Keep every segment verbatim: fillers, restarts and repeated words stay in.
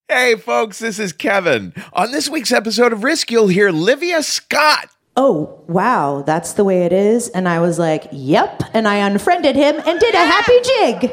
Hey, folks, this is Kevin. On this week's episode of Risk, you'll hear Livia Scott. Oh, wow, that's the way it is. And I was like, yep. And I unfriended him and did a happy jig.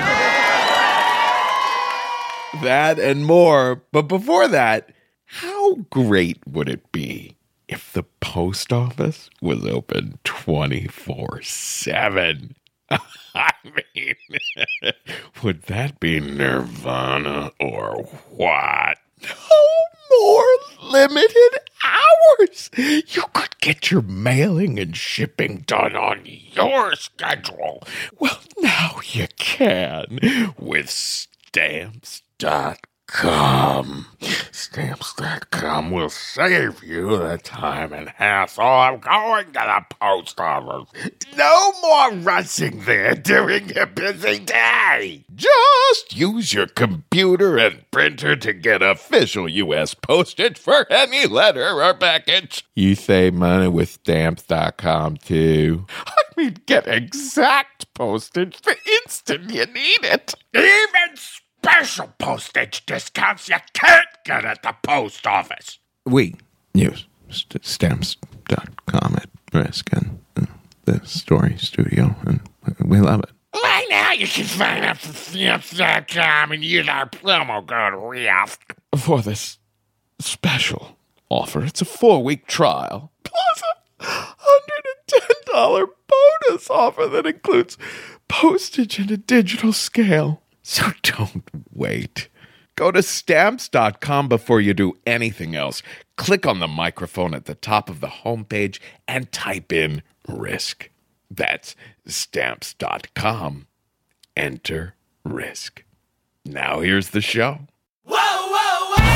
That and more. But before that, how great would it be if the post office was open twenty-four seven? I mean, would that be nirvana or what? No more limited hours. You could get your mailing and shipping done on your schedule. Well, now you can with Stamps dot com. Stamps dot com will save you the time and hassle of going to the post office. No more rushing there during your busy day. Just use your computer and printer to get official U S postage for any letter or package. You save money with Stamps dot com too. I mean, get exact postage the instant you need it. Even special postage discounts you can't get at the post office. We use st- Stamps dot com at Risk and uh, the Story Studio, and we love it. Right now you can sign up for Stamps dot com and use our promo code RISK for this special offer. It's a four-week trial, plus a one hundred ten dollars bonus offer that includes postage and a digital scale. So don't wait. Go to Stamps dot com before you do anything else. Click on the microphone at the top of the homepage and type in RISK. That's Stamps dot com. Enter RISK. Now here's the show. Whoa, whoa, whoa!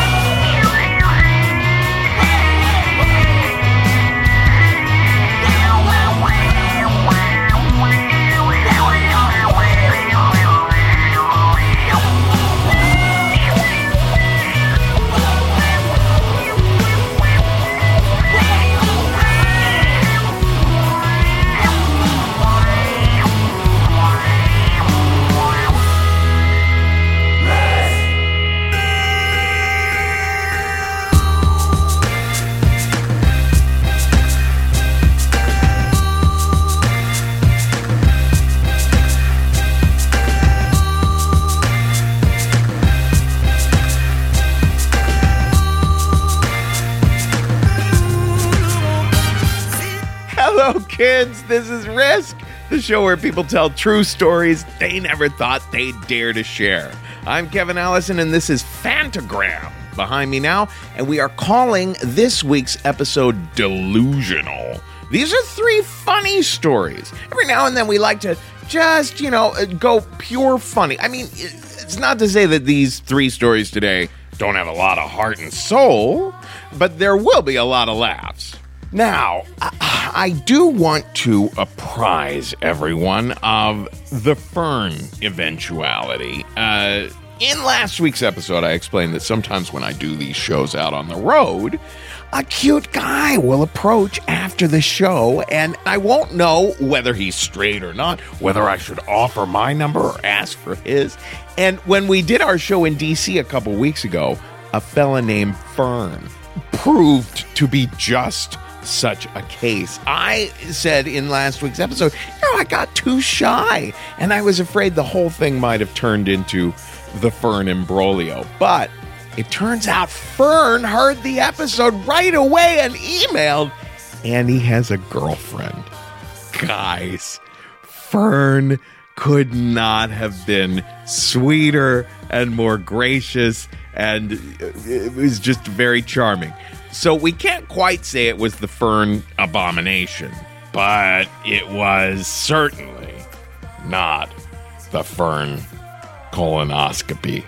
Hello, kids. This is Risk, the show where people tell true stories they never thought they'd dare to share. I'm Kevin Allison, and this is Fantagram behind me now, and we are calling this week's episode Delusional. These are three funny stories. Every now and then we like to just, you know, go pure funny. I mean, it's not to say that these three stories today don't have a lot of heart and soul, but there will be a lot of laughs. Now, I, I do want to apprise everyone of the Fern eventuality. Uh, in last week's episode, I explained that sometimes when I do these shows out on the road, a cute guy will approach after the show, and I won't know whether he's straight or not, whether I should offer my number or ask for his. And when we did our show in D C a couple weeks ago, a fella named Fern proved to be just such a case. I said in last week's episode, you know, I got too shy, and I was afraid the whole thing might have turned into the Fern imbroglio. But it turns out Fern heard the episode right away and emailed, and he has a girlfriend. Guys, Fern could not have been sweeter and more gracious, and it was just very charming. So we can't quite say it was the Fern abomination, but it was certainly not the Fern colonoscopy.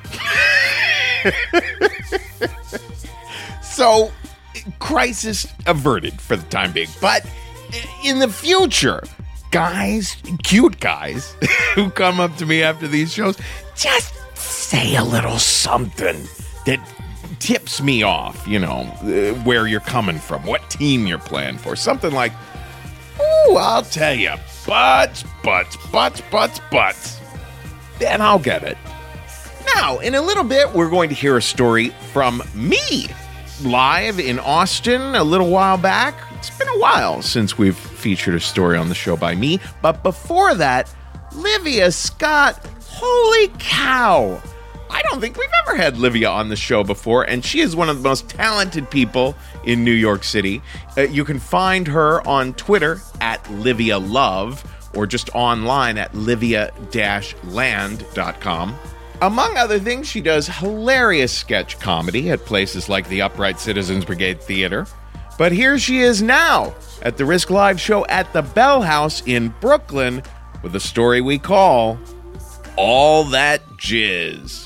So, crisis averted for the time being. But in the future, guys, cute guys, who come up to me after these shows, just say a little something that tips me off, you know, uh, where you're coming from, what team you're playing for. Something like, ooh, I'll tell you, butts, butts, butts, butts, butts. Then I'll get it. Now, in a little bit, we're going to hear a story from me, live in Austin a little while back. It's been a while since we've featured a story on the show by me, but before that, Livia Scott, holy cow! I don't think we've ever had Livia on the show before, and she is one of the most talented people in New York City. Uh, you can find her on Twitter at Livia Love, or just online at livia dash land dot com. Among other things, she does hilarious sketch comedy at places like the Upright Citizens Brigade Theater. But here she is now at the Risk Live show at the Bell House in Brooklyn with a story we call All That Jizz.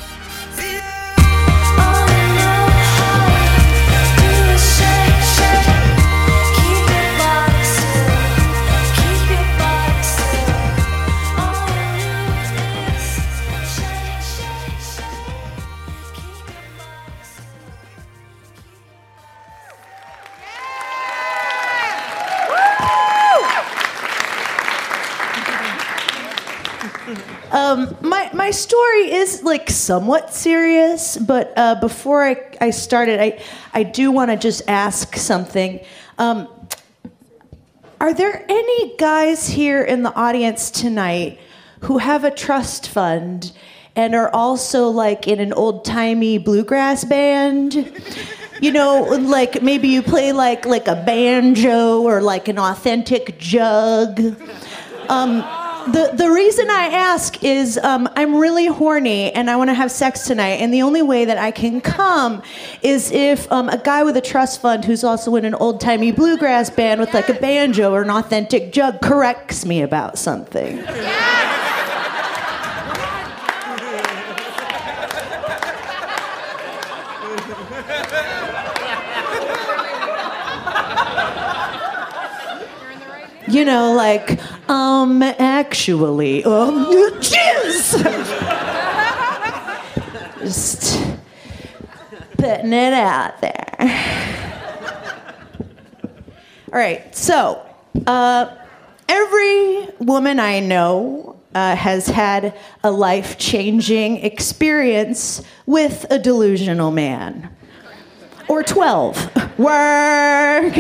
Um, my my story is like somewhat serious, but uh, before I, I started, I I do want to just ask something. Um, are there any guys here in the audience tonight who have a trust fund and are also like in an old-timey bluegrass band? You know, like maybe you play like like a banjo or like an authentic jug. Um, The the reason I ask is um, I'm really horny and I want to have sex tonight, and the only way that I can come is if um, a guy with a trust fund who's also in an old-timey bluegrass band with like a banjo or an authentic jug corrects me about something. You know, like, um, actually, um, jizz! Just putting it out there. All right, so, uh, every woman I know uh, has had a life-changing experience with a delusional man. Or twelve. Work!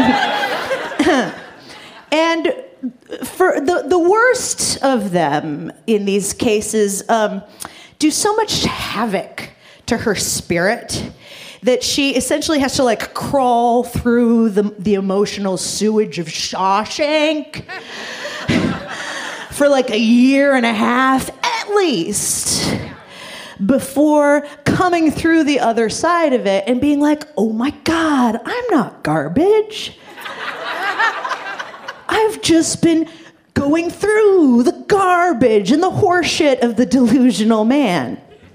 And for the, the worst of them in these cases um, do so much havoc to her spirit that she essentially has to like crawl through the, the emotional sewage of Shawshank for like a year and a half at least before coming through the other side of it and being like, oh my God, I'm not garbage. I've just been going through the garbage and the horseshit of the delusional man.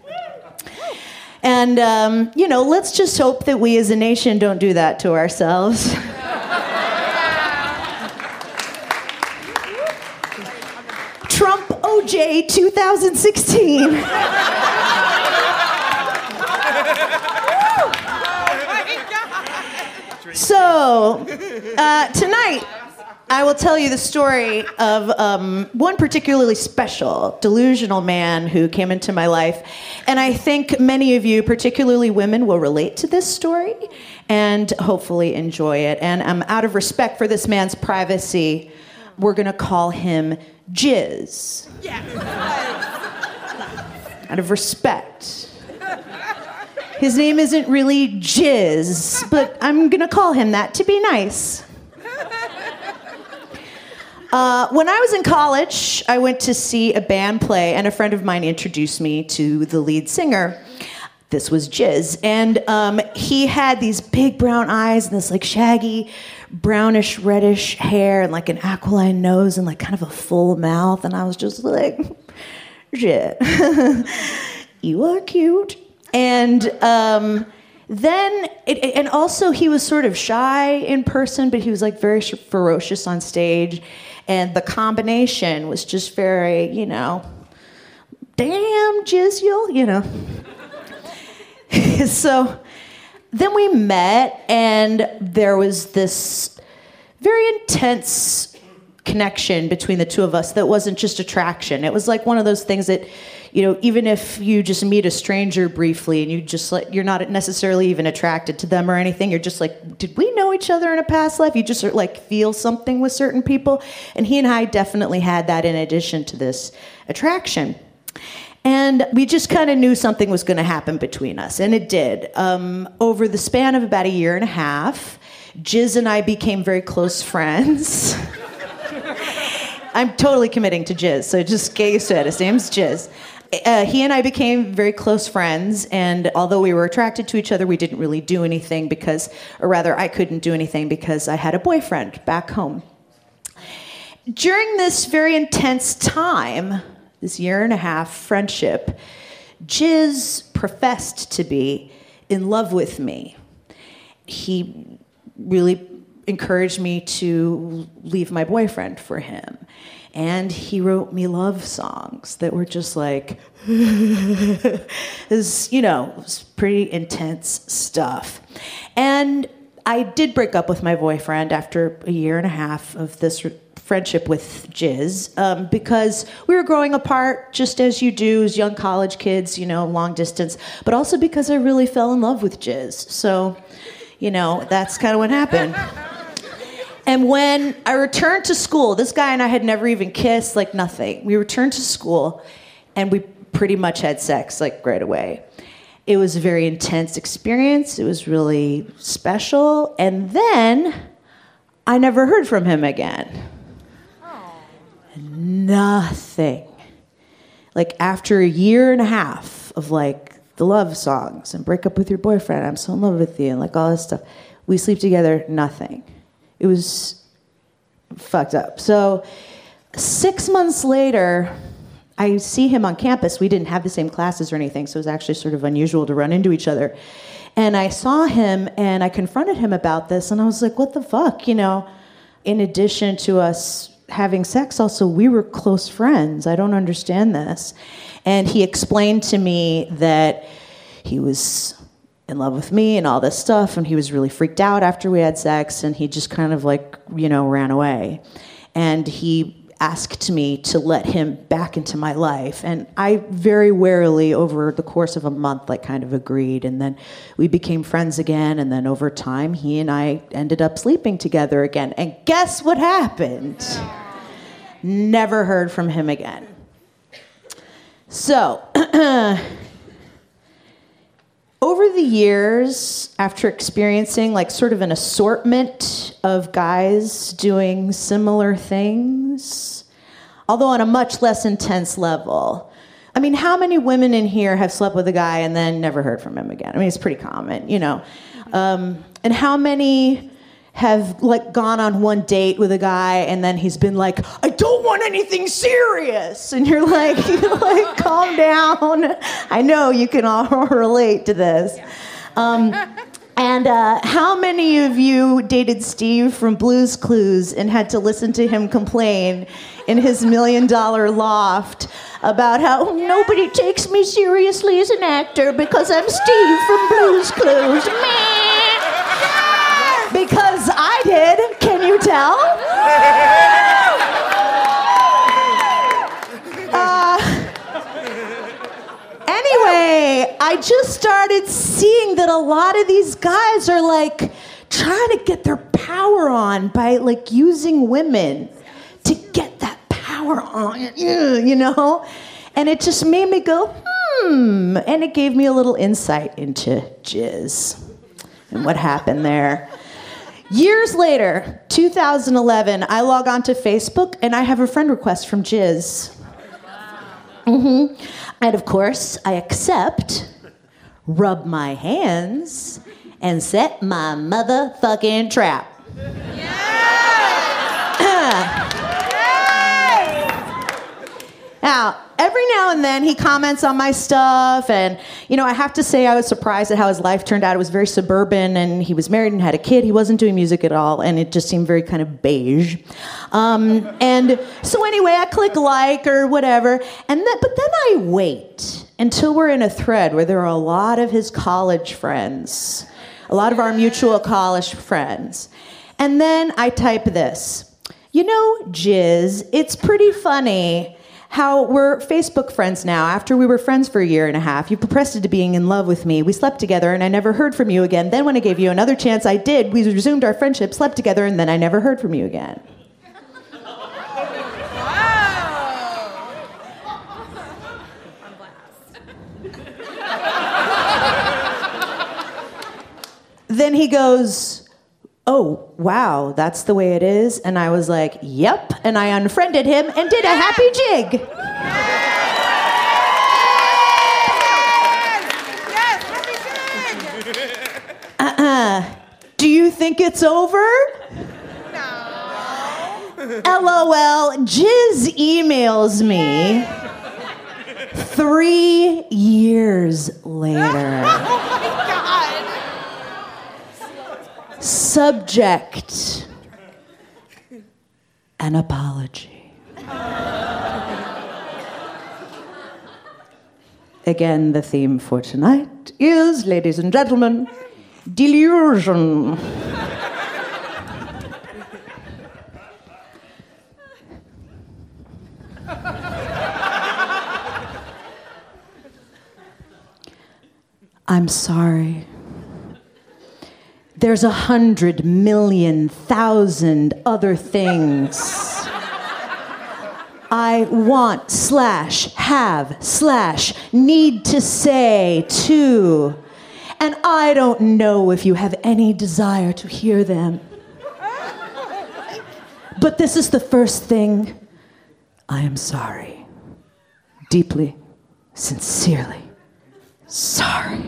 And, um, you know, let's just hope that we as a nation don't do that to ourselves. Trump O J twenty sixteen. So, uh, tonight, I will tell you the story of um, one particularly special delusional man who came into my life. And I think many of you, particularly women, will relate to this story and hopefully enjoy it. And um, out of respect for this man's privacy, we're going to call him Jizz. Yeah. Out of respect. His name isn't really Jizz, but I'm going to call him that to be nice. Uh, when I was in college, I went to see a band play, and a friend of mine introduced me to the lead singer. This was Jizz, and um, he had these big brown eyes and this like shaggy, brownish, reddish hair and like an aquiline nose and like kind of a full mouth, and I was just like, shit, you are cute. And um, then, it, and also he was sort of shy in person, but he was like very ferocious on stage. And the combination was just very, you know, damn, Jizzle, you know. So then we met, and there was this very intense connection between the two of us that wasn't just attraction. It was like one of those things that you know, even if you just meet a stranger briefly and you just like, you're not necessarily even attracted to them or anything, you're just like, did we know each other in a past life? You just like feel something with certain people. And he and I definitely had that in addition to this attraction. And we just kind of knew something was going to happen between us, and it did. Um, over the span of about a year and a half, Jizz and I became very close friends. I'm totally committing to Jizz, so just get used to it. His name's Jizz. Uh, he and I became very close friends, and although we were attracted to each other, we didn't really do anything because, or rather, I couldn't do anything because I had a boyfriend back home. During this very intense time, this year and a half friendship, Jizz professed to be in love with me. He really encouraged me to leave my boyfriend for him. And he wrote me love songs that were just like, this, you know, it was pretty intense stuff. And I did break up with my boyfriend after a year and a half of this re- friendship with Jizz, um, because we were growing apart, just as you do as young college kids, you know, long distance, but also because I really fell in love with Jizz. So, you know, that's kind of what happened. And when I returned to school, this guy and I had never even kissed, like nothing. We returned to school, and we pretty much had sex, like right away. It was a very intense experience. It was really special. And then I never heard from him again. Nothing. Like after a year and a half of like the love songs and break up with your boyfriend, I'm so in love with you, and like all this stuff, we sleep together, nothing. It was fucked up. So six months later, I see him on campus. We didn't have the same classes or anything, so it was actually sort of unusual to run into each other. And I saw him, and I confronted him about this, and I was like, what the fuck, you know? In addition to us having sex, also, we were close friends. I don't understand this. And he explained to me that he was in love with me and all this stuff, and he was really freaked out after we had sex, and he just kind of like, you know, ran away. And he asked me to let him back into my life. And I very warily, over the course of a month, like kind of agreed. And then we became friends again. And then over time, he and I ended up sleeping together again. And guess what happened? Never heard from him again. So, over the years, after experiencing like sort of an assortment of guys doing similar things, although on a much less intense level. I mean, how many women in here have slept with a guy and then never heard from him again? I mean, it's pretty common, you know. Um, and how many have like gone on one date with a guy and then he's been like, I don't want anything serious. And you're like, you're like, calm down. I know you can all relate to this. Um, and uh, how many of you dated Steve from Blue's Clues and had to listen to him complain in his million dollar loft about how nobody takes me seriously as an actor because I'm Steve from Blue's Clues? Meh. Because I did. Can you tell? Uh, anyway, I just started seeing that a lot of these guys are like trying to get their power on by like using women to get that power on, you know? And it just made me go, hmm. And it gave me a little insight into Jizz and what happened there. Years later, two thousand eleven, I log on to Facebook and I have a friend request from Jizz. Mm-hmm. And of course, I accept, rub my hands, and set my motherfucking trap. Now, every now and then he comments on my stuff, and, you know, I have to say I was surprised at how his life turned out. It was very suburban, and he was married and had a kid. He wasn't doing music at all, and it just seemed very kind of beige. Um, and so anyway, I click like or whatever, and then, but then I wait until we're in a thread where there are a lot of his college friends, a lot of our mutual college friends. And then I type this, you know, Jizz, it's pretty funny how we're Facebook friends now after we were friends for a year and a half. You professed to being in love with me. We slept together and I never heard from you again. Then when I gave you another chance, I did. We resumed our friendship, slept together, and then I never heard from you again. Then he goes, oh, wow, that's the way it is? And I was like, yep. And I unfriended him and did a happy jig. Yes, happy jig. Uh-uh. Do you think it's over? No. LOL, Jizz emails me three years later. Oh my God. Subject, an apology. Again, the theme for tonight is, ladies and gentlemen, delusion. I'm sorry. There's a hundred million thousand other things I want slash have slash need to say too. And I don't know if you have any desire to hear them. But this is the first thing. I am sorry. Deeply, sincerely sorry.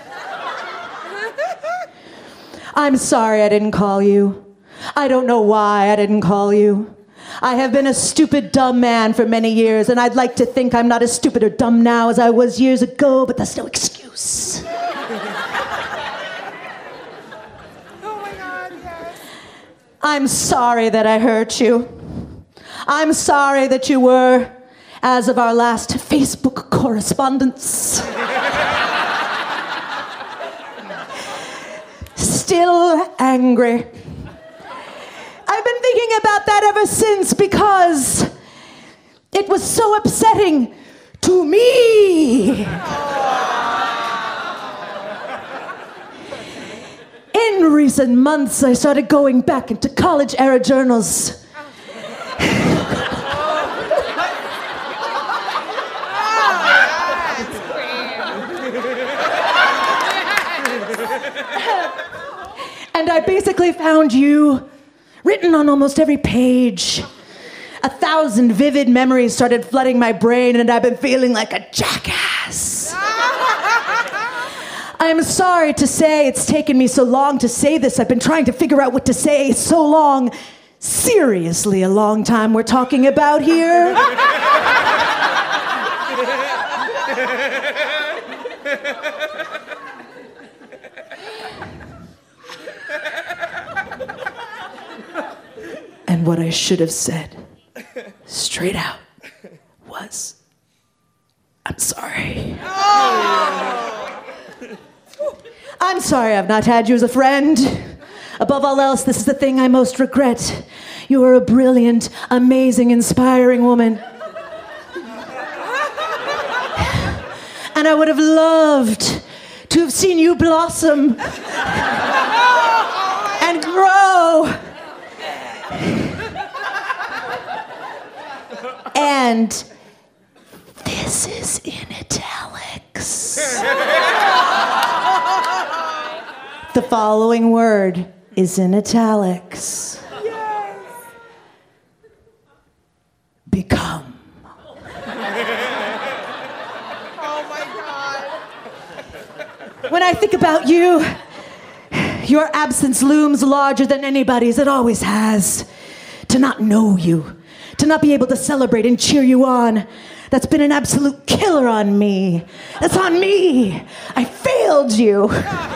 I'm sorry I didn't call you. I don't know why I didn't call you. I have been a stupid, dumb man for many years, and I'd like to think I'm not as stupid or dumb now as I was years ago, but that's no excuse. Oh my God, yes. I'm sorry that I hurt you. I'm sorry that you were, as of our last Facebook correspondence, still angry. I've been thinking about that ever since because it was so upsetting to me. In recent months, I started going back into college-era journals. And I basically found you written on almost every page. A thousand vivid memories started flooding my brain, and I've been feeling like a jackass. I'm sorry to say it's taken me so long to say this. I've been trying to figure out what to say so long. Seriously, a long time we're talking about here. And what I should have said, straight out, was, I'm sorry. Oh. I'm sorry I've not had you as a friend. Above all else, this is the thing I most regret. You are a brilliant, amazing, inspiring woman. And I would have loved to have seen you blossom and grow. And this is in italics. The following word is in italics. Yes. Become. Oh my God. When I think about you, your absence looms larger than anybody's. It always has. To not know you, to not be able to celebrate and cheer you on, that's been an absolute killer on me. That's on me. I failed you.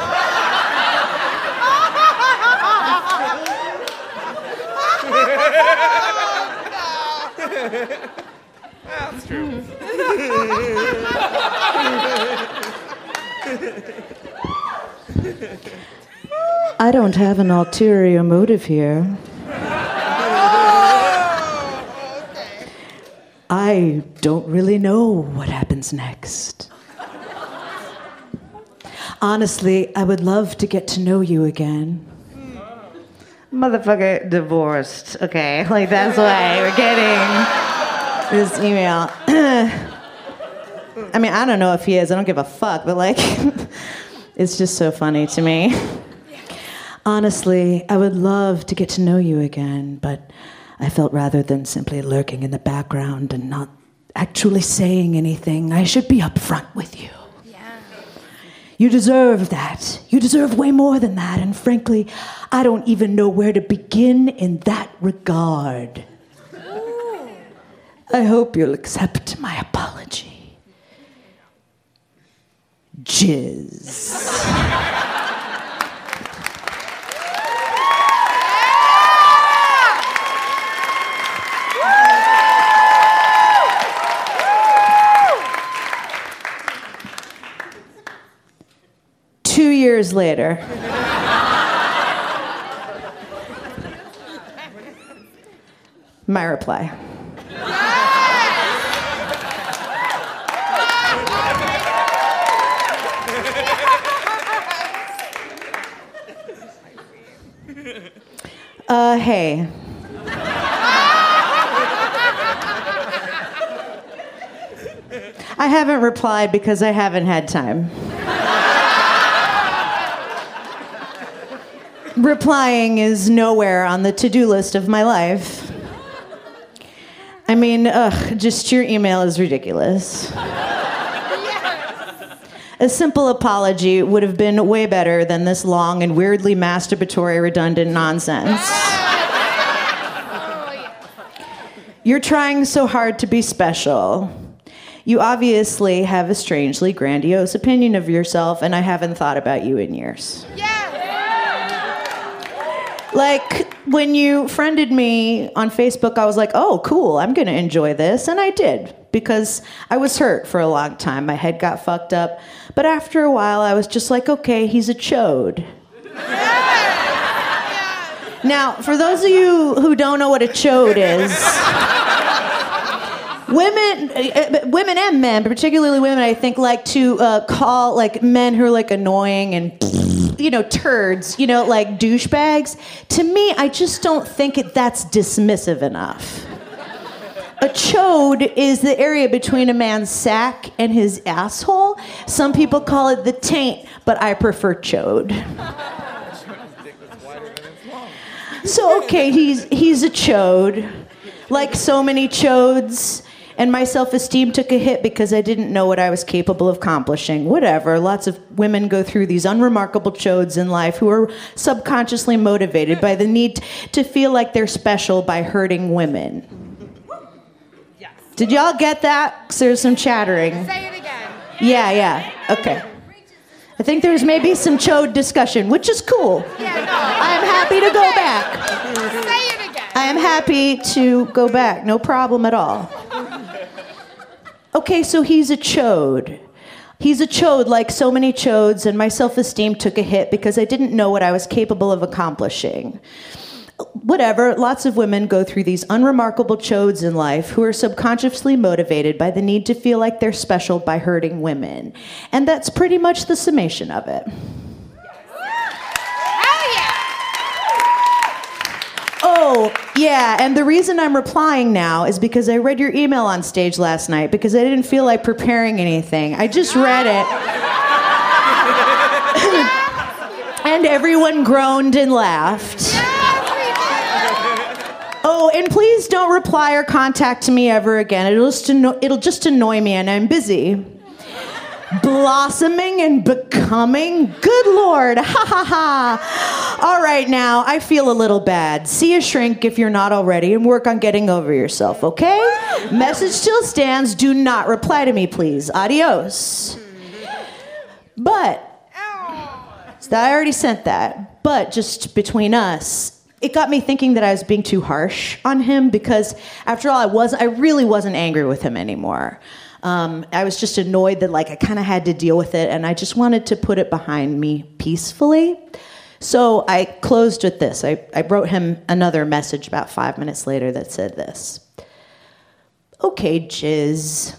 That's true. I don't have an ulterior motive here. I I don't really know what happens next. Honestly, I would love to get to know you again. Motherfucker divorced, okay? Like, that's why we're getting this email. I mean, I don't know if he is. I don't give a fuck, but, like, it's just so funny to me. Honestly, I would love to get to know you again, but I felt rather than simply lurking in the background and not actually saying anything, I should be upfront with you. You deserve that. You deserve way more than that. And frankly, I don't even know where to begin in that regard. Ooh. I hope you'll accept my apology. Jizz. Two years later. My reply. Uh, hey. I haven't replied because I haven't had time. Replying is nowhere on the to-do list of my life. I mean, ugh, just your email is ridiculous. Yes. A simple apology would have been way better than this long and weirdly masturbatory redundant nonsense. Oh, yeah. You're trying so hard to be special. You obviously have a strangely grandiose opinion of yourself, and I haven't thought about you in years. Yeah. Like, when you friended me on Facebook, I was like, oh, cool, I'm going to enjoy this. And I did, because I was hurt for a long time. My head got fucked up. But after a while, I was just like, okay, he's a chode. Now, for those of you who don't know what a chode is, women, uh, women and men, but particularly women, I think, like to uh, call like men who are like annoying and, you know, turds, you know, like douchebags. To me, I just don't think it, that's dismissive enough. A chode is the area between a man's sack and his asshole. Some people call it the taint, but I prefer chode. So, okay, he's he's a chode. Like so many chodes. And my self-esteem took a hit because I didn't know what I was capable of accomplishing. Whatever. Lots of women go through these unremarkable chodes in life who are subconsciously motivated by the need to feel like they're special by hurting women. Yes. Did y'all get that? 'Cause there's some chattering. Say it again. Yeah, yeah. Okay. I think there's maybe some chode discussion, which is cool. Yeah, no. I'm happy to go back. Say it again. I am happy to go back. No problem at all. Okay, so he's a chode. He's a chode like so many chodes, and my self-esteem took a hit because I didn't know what I was capable of accomplishing. Whatever, lots of women go through these unremarkable chodes in life who are subconsciously motivated by the need to feel like they're special by hurting women. And that's pretty much the summation of it. Oh, yeah, and the reason I'm replying now is because I read your email on stage last night because I didn't feel like preparing anything. I just read it. And everyone groaned and laughed. Oh, and please don't reply or contact me ever again. It'll just anno- it'll just annoy me, and I'm busy. Blossoming and becoming? Good Lord. Ha ha ha. All right, now, I feel a little bad. See a shrink if you're not already and work on getting over yourself, okay? Message still stands. Do not reply to me, please. Adios. But, so I already sent that. But just between us, it got me thinking that I was being too harsh on him because, after all, I was I really wasn't angry with him anymore. Um, I was just annoyed that like I kind of had to deal with it, and I just wanted to put it behind me peacefully. So I closed with this. I, I wrote him another message about five minutes later that said this. Okay, Jizz.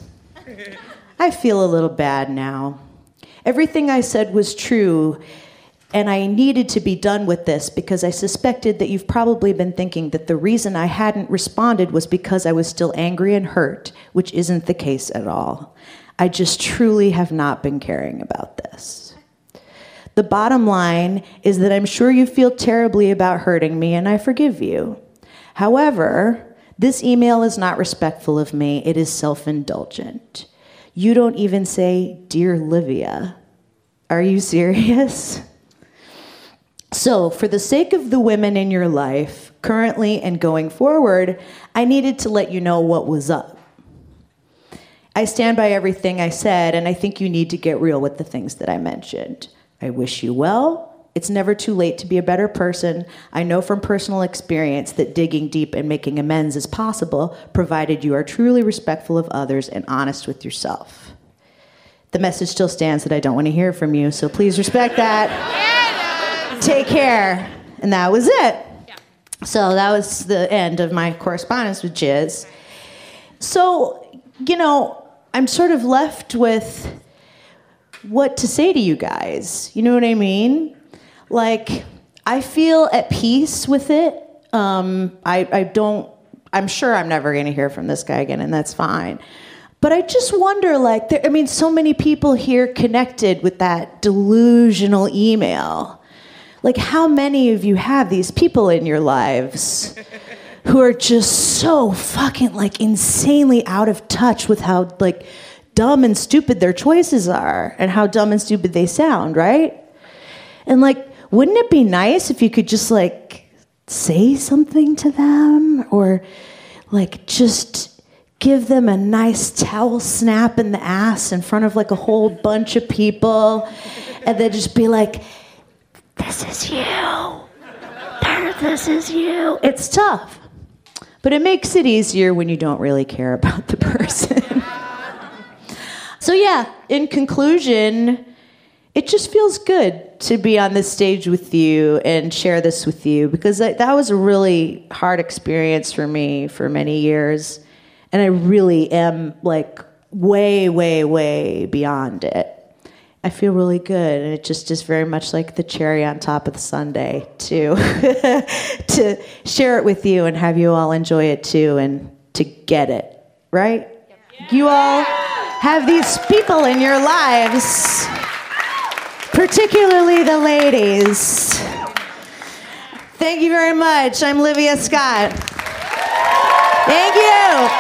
I feel a little bad now. Everything I said was true, and I needed to be done with this because I suspected that you've probably been thinking that the reason I hadn't responded was because I was still angry and hurt, which isn't the case at all. I just truly have not been caring about this. The bottom line is that I'm sure you feel terribly about hurting me, and I forgive you. However, this email is not respectful of me. It is self-indulgent. You don't even say, "Dear Livia." Are you serious? So, for the sake of the women in your life, currently and going forward, I needed to let you know what was up. I stand by everything I said, and I think you need to get real with the things that I mentioned. I wish you well. It's never too late to be a better person. I know from personal experience that digging deep and making amends is possible, provided you are truly respectful of others and honest with yourself. The message still stands that I don't want to hear from you, so please respect that. Yeah, Take care. And that was it. Yeah. So that was the end of my correspondence with Jizz. So, you know, I'm sort of left with what to say to you guys. You know what I mean? Like, I feel at peace with it. Um, I, I don't, I'm sure I'm never going to hear from this guy again, and that's fine. But I just wonder, like, there, I mean, so many people here connected with that delusional email. Like, how many of you have these people in your lives who are just so fucking, like, insanely out of touch with how, like, dumb and stupid their choices are and how dumb and stupid they sound, right? And, like, wouldn't it be nice if you could just, like, say something to them or, like, just give them a nice towel snap in the ass in front of, like, a whole bunch of people and then just be like, "This is you. This is you." It's tough. But it makes it easier when you don't really care about the person. So, yeah, in conclusion, it just feels good to be on this stage with you and share this with you because that, that was a really hard experience for me for many years. And I really am, like, way, way, way beyond it. I feel really good, and it just is very much like the cherry on top of the sundae to to share it with you and have you all enjoy it too and to get it, right? Yep. You all have these people in your lives, particularly the ladies. Thank you very much. I'm Livia Scott. Thank you.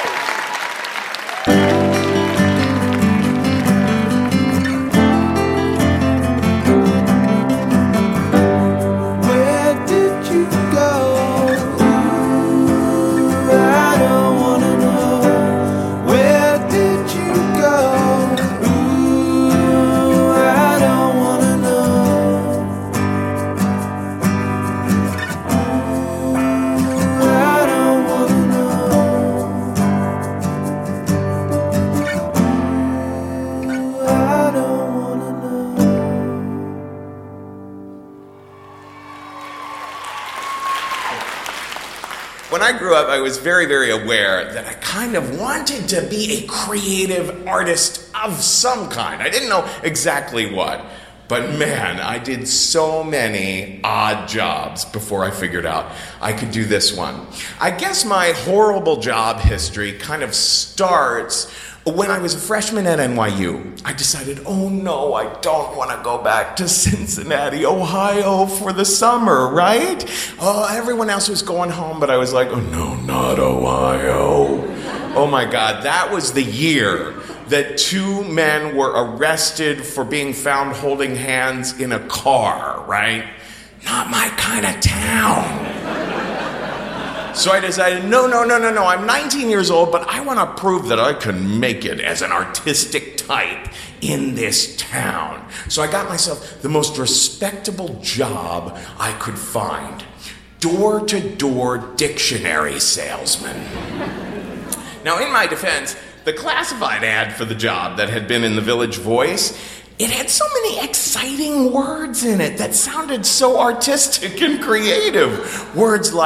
When I grew up, I was very, very aware that I kind of wanted to be a creative artist of some kind. I didn't know exactly what, but man, I did so many odd jobs before I figured out I could do this one. I guess my horrible job history kind of starts when I was a freshman at N Y U. I decided, oh no, I don't want to go back to Cincinnati, Ohio for the summer, right? Oh, everyone else was going home, but I was like, oh no, not Ohio. Oh my God, that was the year that two men were arrested for being found holding hands in a car, right? Not my kind of town. So I decided, no, no, no, no, no, I'm nineteen years old, but I want to prove that I can make it as an artistic type in this town. So I got myself the most respectable job I could find. Door-to-door dictionary salesman. Now, in my defense, the classified ad for the job that had been in the Village Voice, it had so many exciting words in it that sounded so artistic and creative. Words like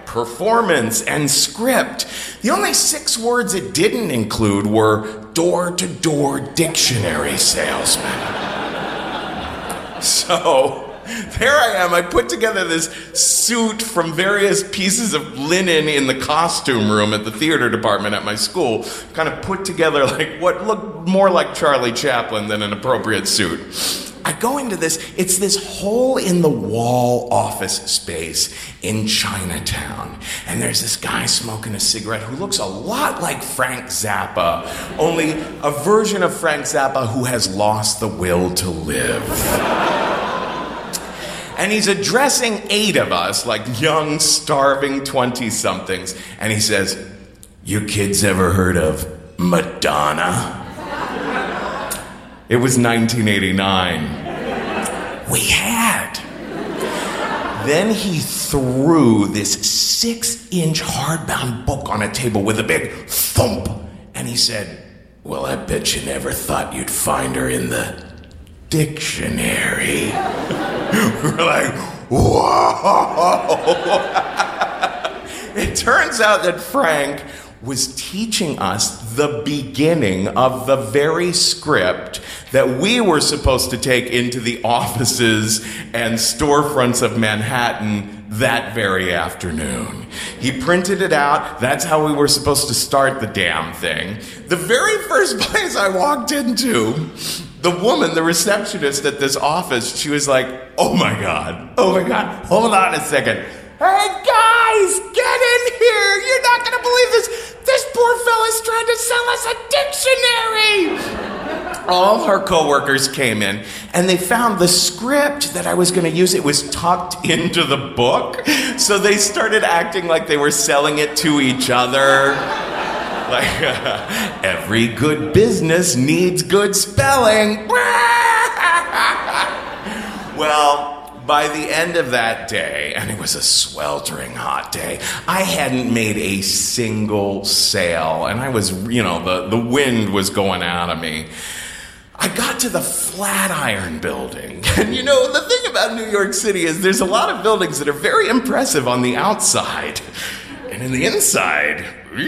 performance, and script. The only six words it didn't include were door-to-door dictionary salesman. So there I am. I put together this suit from various pieces of linen in the costume room at the theater department at my school, kind of put together like what looked more like Charlie Chaplin than an appropriate suit. I go into this, it's this hole-in-the-wall office space in Chinatown. And there's this guy smoking a cigarette who looks a lot like Frank Zappa, only a version of Frank Zappa who has lost the will to live. And he's addressing eight of us like young, starving twenty-somethings. And he says, "You kids ever heard of Madonna?" It was nineteen eighty-nine. We had. Then he threw this six-inch hardbound book on a table with a big thump. And he said, "Well, I bet you never thought you'd find her in the dictionary." We're like, whoa. It turns out that Frank was teaching us the beginning of the very script that we were supposed to take into the offices and storefronts of Manhattan that very afternoon. He printed it out. That's how we were supposed to start the damn thing. The very first place I walked into, the woman, the receptionist at this office, she was like, "Oh my God, oh my God, hold on a second. Hey guys, get in here. You're not going to believe this. This poor fella's trying to sell us a dictionary." All her coworkers came in and they found the script that I was going to use. It was tucked into the book. So they started acting like they were selling it to each other. Like, uh, every good business needs good spelling. Well, by the end of that day, and it was a sweltering hot day, I hadn't made a single sale, and I was, you know, the, the wind was going out of me. I got to the Flatiron Building, and you know, the thing about New York City is there's a lot of buildings that are very impressive on the outside, and in the inside,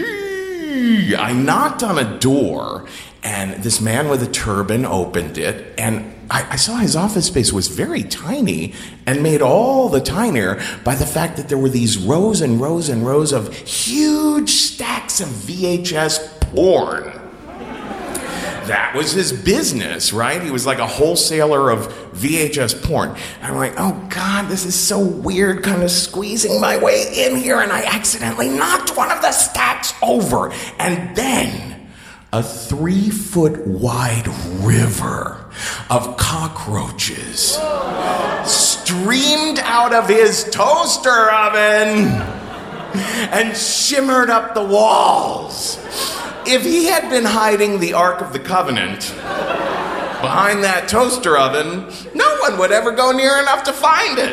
I knocked on a door, and this man with a turban opened it, and I, I saw his office space was very tiny and made all the tinier by the fact that there were these rows and rows and rows of huge stacks of V H S porn. That was his business, right? He was like a wholesaler of V H S porn. I'm like, oh God, this is so weird, kind of squeezing my way in here, and I accidentally knocked one of the stacks over. And then a three-foot wide river of cockroaches streamed out of his toaster oven and shimmered up the walls. If he had been hiding the Ark of the Covenant behind that toaster oven, no one would ever go near enough to find it.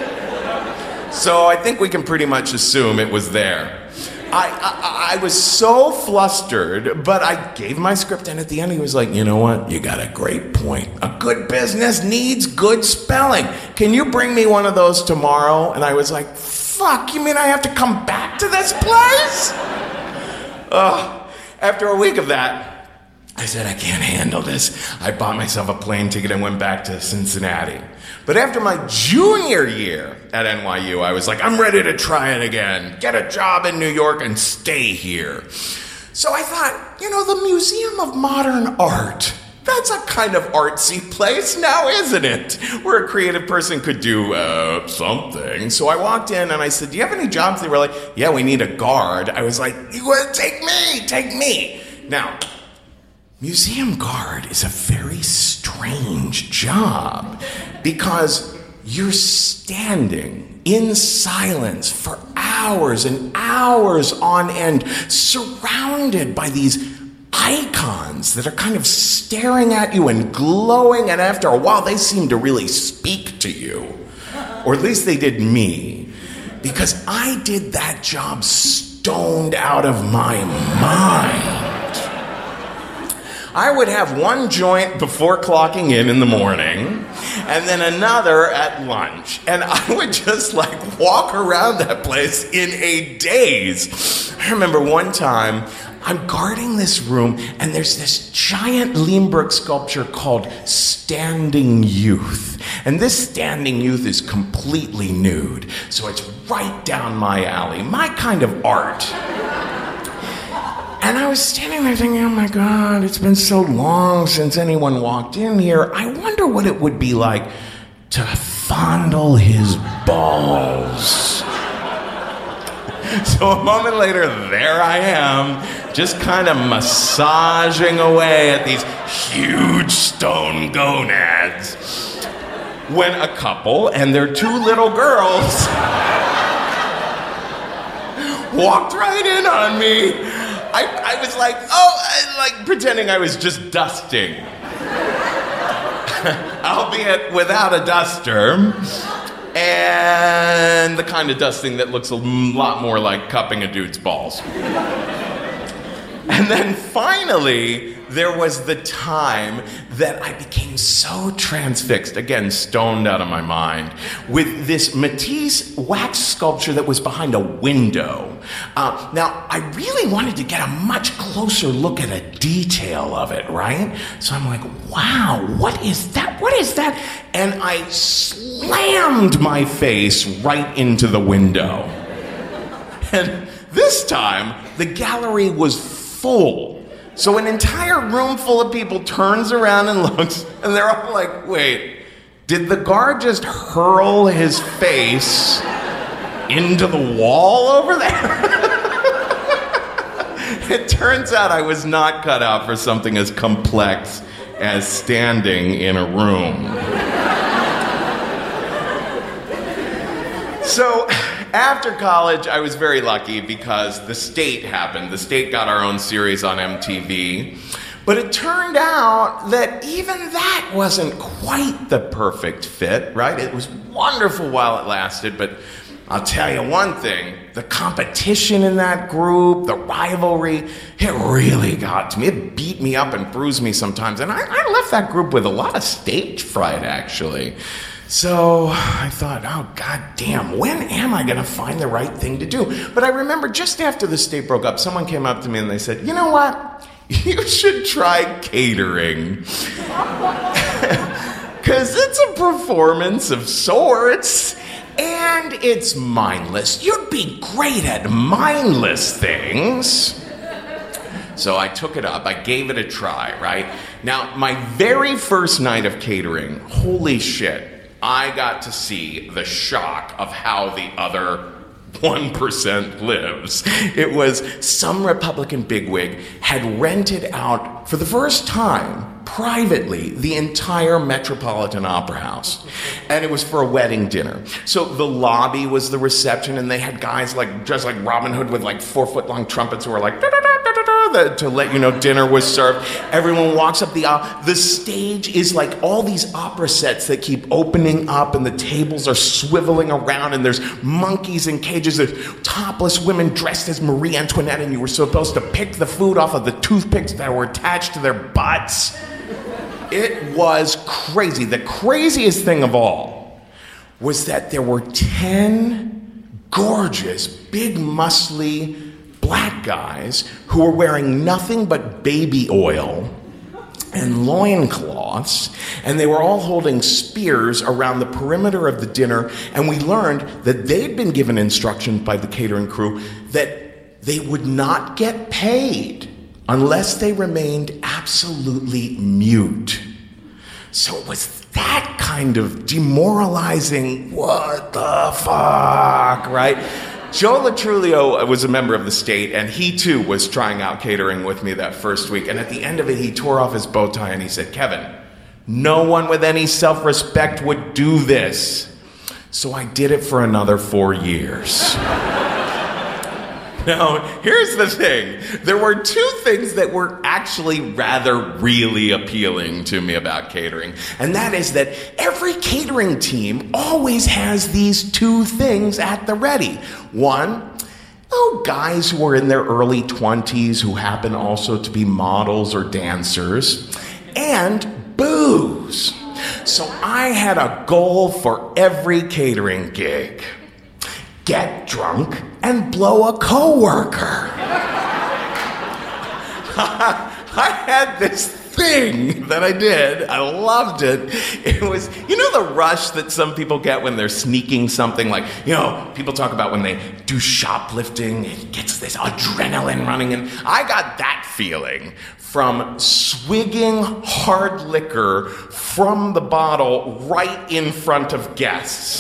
So I think we can pretty much assume it was there. I, I, I was so flustered, but I gave my script, and at the end he was like, "You know what? You got a great point. A good business needs good spelling. Can you bring me one of those tomorrow?" And I was like, "Fuck, you mean I have to come back to this place?" Ugh. After a week of that, I said, I can't handle this. I bought myself a plane ticket and went back to Cincinnati. But after my junior year at N Y U, I was like, I'm ready to try it again. Get a job in New York and stay here. So I thought, you know, the Museum of Modern Art, that's a kind of artsy place now, isn't it? Where a creative person could do uh, something. So I walked in and I said, do you have any jobs? They were like, yeah, we need a guard. I was like, you want to take me? Take me. Now, museum guard is a very strange job because you're standing in silence for hours and hours on end, surrounded by these icons that are kind of staring at you and glowing, and after a while they seem to really speak to you. Or at least they did me. Because I did that job stoned out of my mind. I would have one joint before clocking in in the morning, and then another at lunch. And I would just like walk around that place in a daze. I remember one time, I'm guarding this room, and there's this giant Limburg sculpture called Standing Youth. And this Standing Youth is completely nude, so it's right down my alley, my kind of art. And I was standing there thinking, oh my God, it's been so long since anyone walked in here. I wonder what it would be like to fondle his balls. So a moment later, there I am, just kind of massaging away at these huge stone gonads, when a couple and their two little girls walked right in on me. I, I was like, oh, I, like pretending I was just dusting, albeit without a duster. And the kind of dusting that looks a lot more like cupping a dude's balls. And then finally, there was the time that I became so transfixed, again, stoned out of my mind, with this Matisse wax sculpture that was behind a window. Uh, now, I really wanted to get a much closer look at a detail of it, right? So I'm like, wow, what is that? What is that? And I slammed my face right into the window. And this time, the gallery was full. So an entire room full of people turns around and looks, and they're all like, wait, did the guard just hurl his face into the wall over there? It turns out I was not cut out for something as complex as standing in a room. So after college, I was very lucky because The State happened. The State got our own series on M T V. But it turned out that even that wasn't quite the perfect fit, right? It was wonderful while it lasted, but I'll tell you one thing, the competition in that group, the rivalry, it really got to me. It beat me up and bruised me sometimes. And I, I left that group with a lot of stage fright, actually. So I thought, oh, God damn, when am I going to find the right thing to do? But I remember just after The State broke up, someone came up to me and they said, you know what? You should try catering. Because it's a performance of sorts. And it's mindless. You'd be great at mindless things. So I took it up. I gave it a try, right? Now, my very first night of catering, holy shit, I got to see the shock of how the other one percent lives. It was some Republican bigwig had rented out, for the first time, privately, the entire Metropolitan Opera House. And it was for a wedding dinner. So the lobby was the reception, and they had guys like dressed like Robin Hood with like four foot long trumpets who were like to let you know dinner was served. Everyone walks up the aisle. The stage is like all these opera sets that keep opening up, and the tables are swiveling around, and there's monkeys in cages. There's topless women dressed as Marie Antoinette, and you were supposed to pick the food off of the toothpicks that were attached to their butts. It was crazy. The craziest thing of all was that there were ten gorgeous, big, muscly black guys who were wearing nothing but baby oil and loincloths, and they were all holding spears around the perimeter of the dinner, and we learned that they'd been given instructions by the catering crew that they would not get paid unless they remained absolutely mute. So it was that kind of demoralizing, what the fuck, right? Joe Latrulio was a member of the State, and he too was trying out catering with me that first week. And at the end of it, he tore off his bow tie and he said, Kevin, no one with any self-respect would do this. So I did it for another four years. Now, here's the thing. There were two things that were actually rather really appealing to me about catering. And that is that every catering team always has these two things at the ready. One, oh, guys who are in their early twenties who happen also to be models or dancers. And booze. So I had a goal for every catering gig. Get drunk and blow a coworker. I had this thing that I did. I loved it. It was, you know, the rush that some people get when they're sneaking something, like, you know, people talk about when they do shoplifting, it gets this adrenaline running, and I got that feeling from swigging hard liquor from the bottle right in front of guests.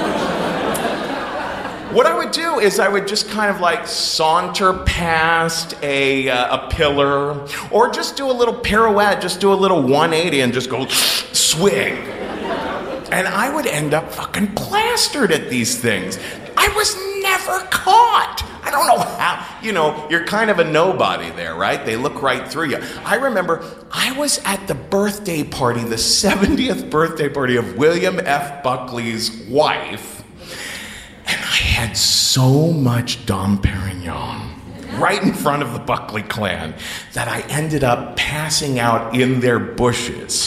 What I would do is I would just kind of like saunter past a, uh, a pillar, or just do a little pirouette, just do a little one eighty and just go swing. And I would end up fucking plastered at these things. I was never caught. I don't know how, you know, you're kind of a nobody there, right? They look right through you. I remember I was at the birthday party, the seventieth birthday party of William F. Buckley's wife. And I had so much Dom Perignon right in front of the Buckley clan that I ended up passing out in their bushes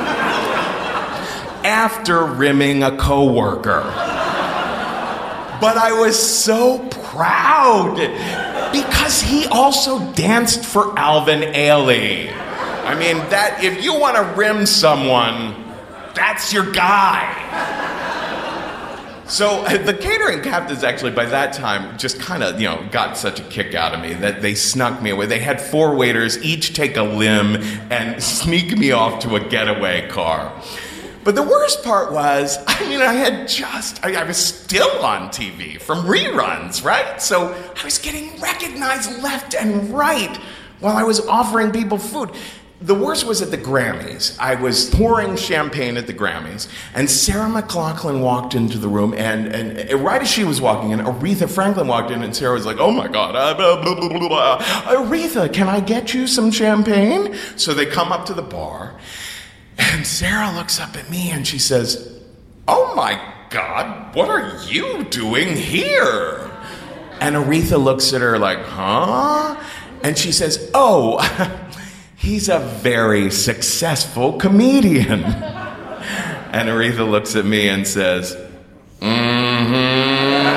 after rimming a coworker. But I was so proud because he also danced for Alvin Ailey. I mean, that if you want to rim someone, that's your guy. So uh, the catering captains actually by that time just kind of, you know, got such a kick out of me that they snuck me away. They had four waiters each take a limb and sneak me off to a getaway car. But the worst part was, I mean, I had just, I, I was still on T V from reruns, right? So I was getting recognized left and right while I was offering people food. The worst was at the Grammys. I was pouring champagne at the Grammys, and Sarah McLachlan walked into the room, and, and right as she was walking in, Aretha Franklin walked in, and Sarah was like, oh my God, uh, blah, blah, blah, blah, blah. Aretha, can I get you some champagne? So they come up to the bar, and Sarah looks up at me, and she says, oh my God, what are you doing here? And Aretha looks at her like, huh? And she says, oh, he's a very successful comedian. And Aretha looks at me and says, mm-hmm.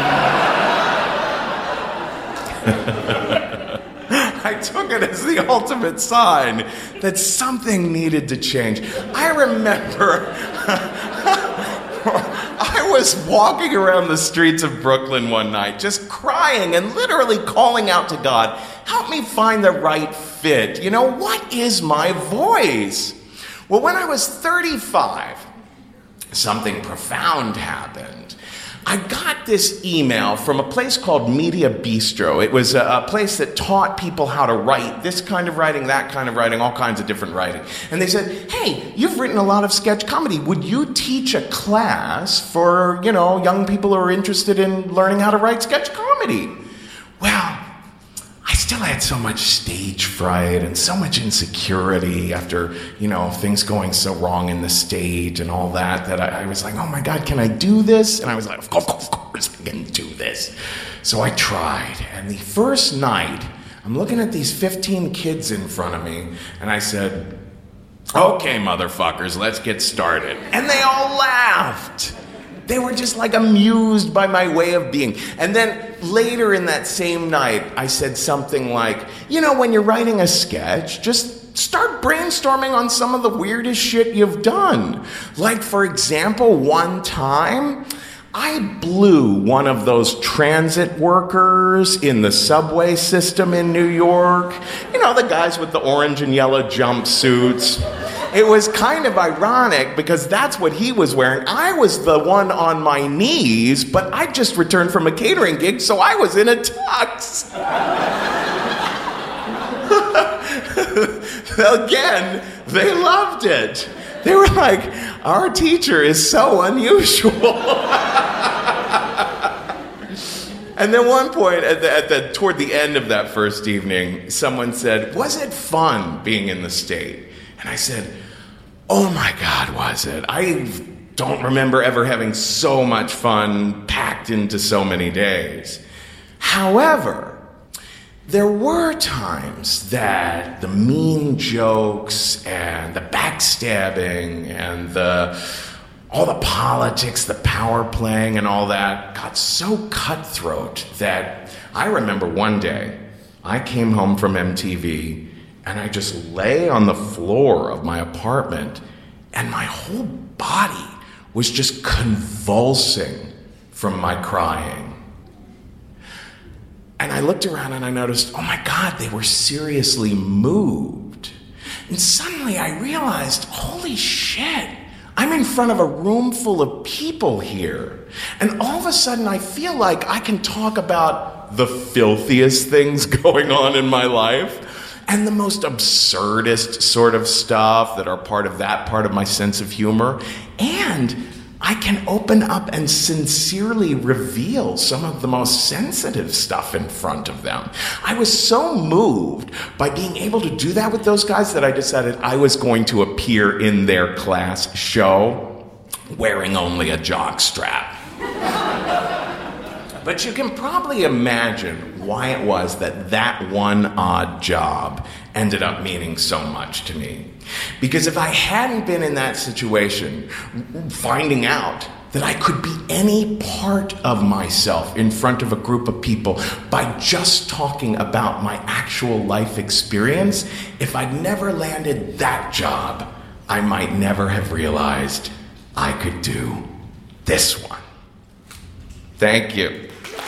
I took it as the ultimate sign that something needed to change. I remember I was walking around the streets of Brooklyn one night just crying and literally calling out to God, help me find the right fit. You know, what is my voice? Well, when I was thirty-five, something profound happened. I got this email from a place called Media Bistro. It was a, a place that taught people how to write, this kind of writing, that kind of writing, all kinds of different writing. And they said, hey, you've written a lot of sketch comedy. Would you teach a class for, you know, young people who are interested in learning how to write sketch comedy? Well, I still had so much stage fright and so much insecurity after, you know, things going so wrong in the stage and all that, that I, I was like, oh my God, can I do this? And I was like, of course, of course I can do this. So I tried. And the first night, I'm looking at these fifteen kids in front of me, and I said, okay, motherfuckers, let's get started. And they all laughed. They were just like amused by my way of being. And then later in that same night, I said something like, you know, when you're writing a sketch, just start brainstorming on some of the weirdest shit you've done. Like, for example, one time, I blew one of those transit workers in the subway system in New York. You know, the guys with the orange and yellow jumpsuits. It was kind of ironic because that's what he was wearing. I was the one on my knees, but I just returned from a catering gig, so I was in a tux. Again, they loved it. They were like, our teacher is so unusual. And then one point, at the, at the, toward the end of that first evening, someone said, was it fun being in the state? And I said, oh my God, was it? I don't remember ever having so much fun packed into so many days. However, there were times that the mean jokes and the backstabbing and the all the politics, the power playing and all that got so cutthroat that I remember one day I came home from M T V and I just lay on the floor of my apartment and my whole body was just convulsing from my crying. And I looked around and I noticed, oh my God, they were seriously moved. And suddenly I realized, holy shit, I'm in front of a room full of people here. And all of a sudden I feel like I can talk about the filthiest things going on in my life and the most absurdist sort of stuff that are part of that part of my sense of humor. And I can open up and sincerely reveal some of the most sensitive stuff in front of them. I was so moved by being able to do that with those guys that I decided I was going to appear in their class show wearing only a jock strap. But you can probably imagine why it was that that one odd job ended up meaning so much to me. Because if I hadn't been in that situation, finding out that I could be any part of myself in front of a group of people by just talking about my actual life experience, if I'd never landed that job, I might never have realized I could do this one. Thank you.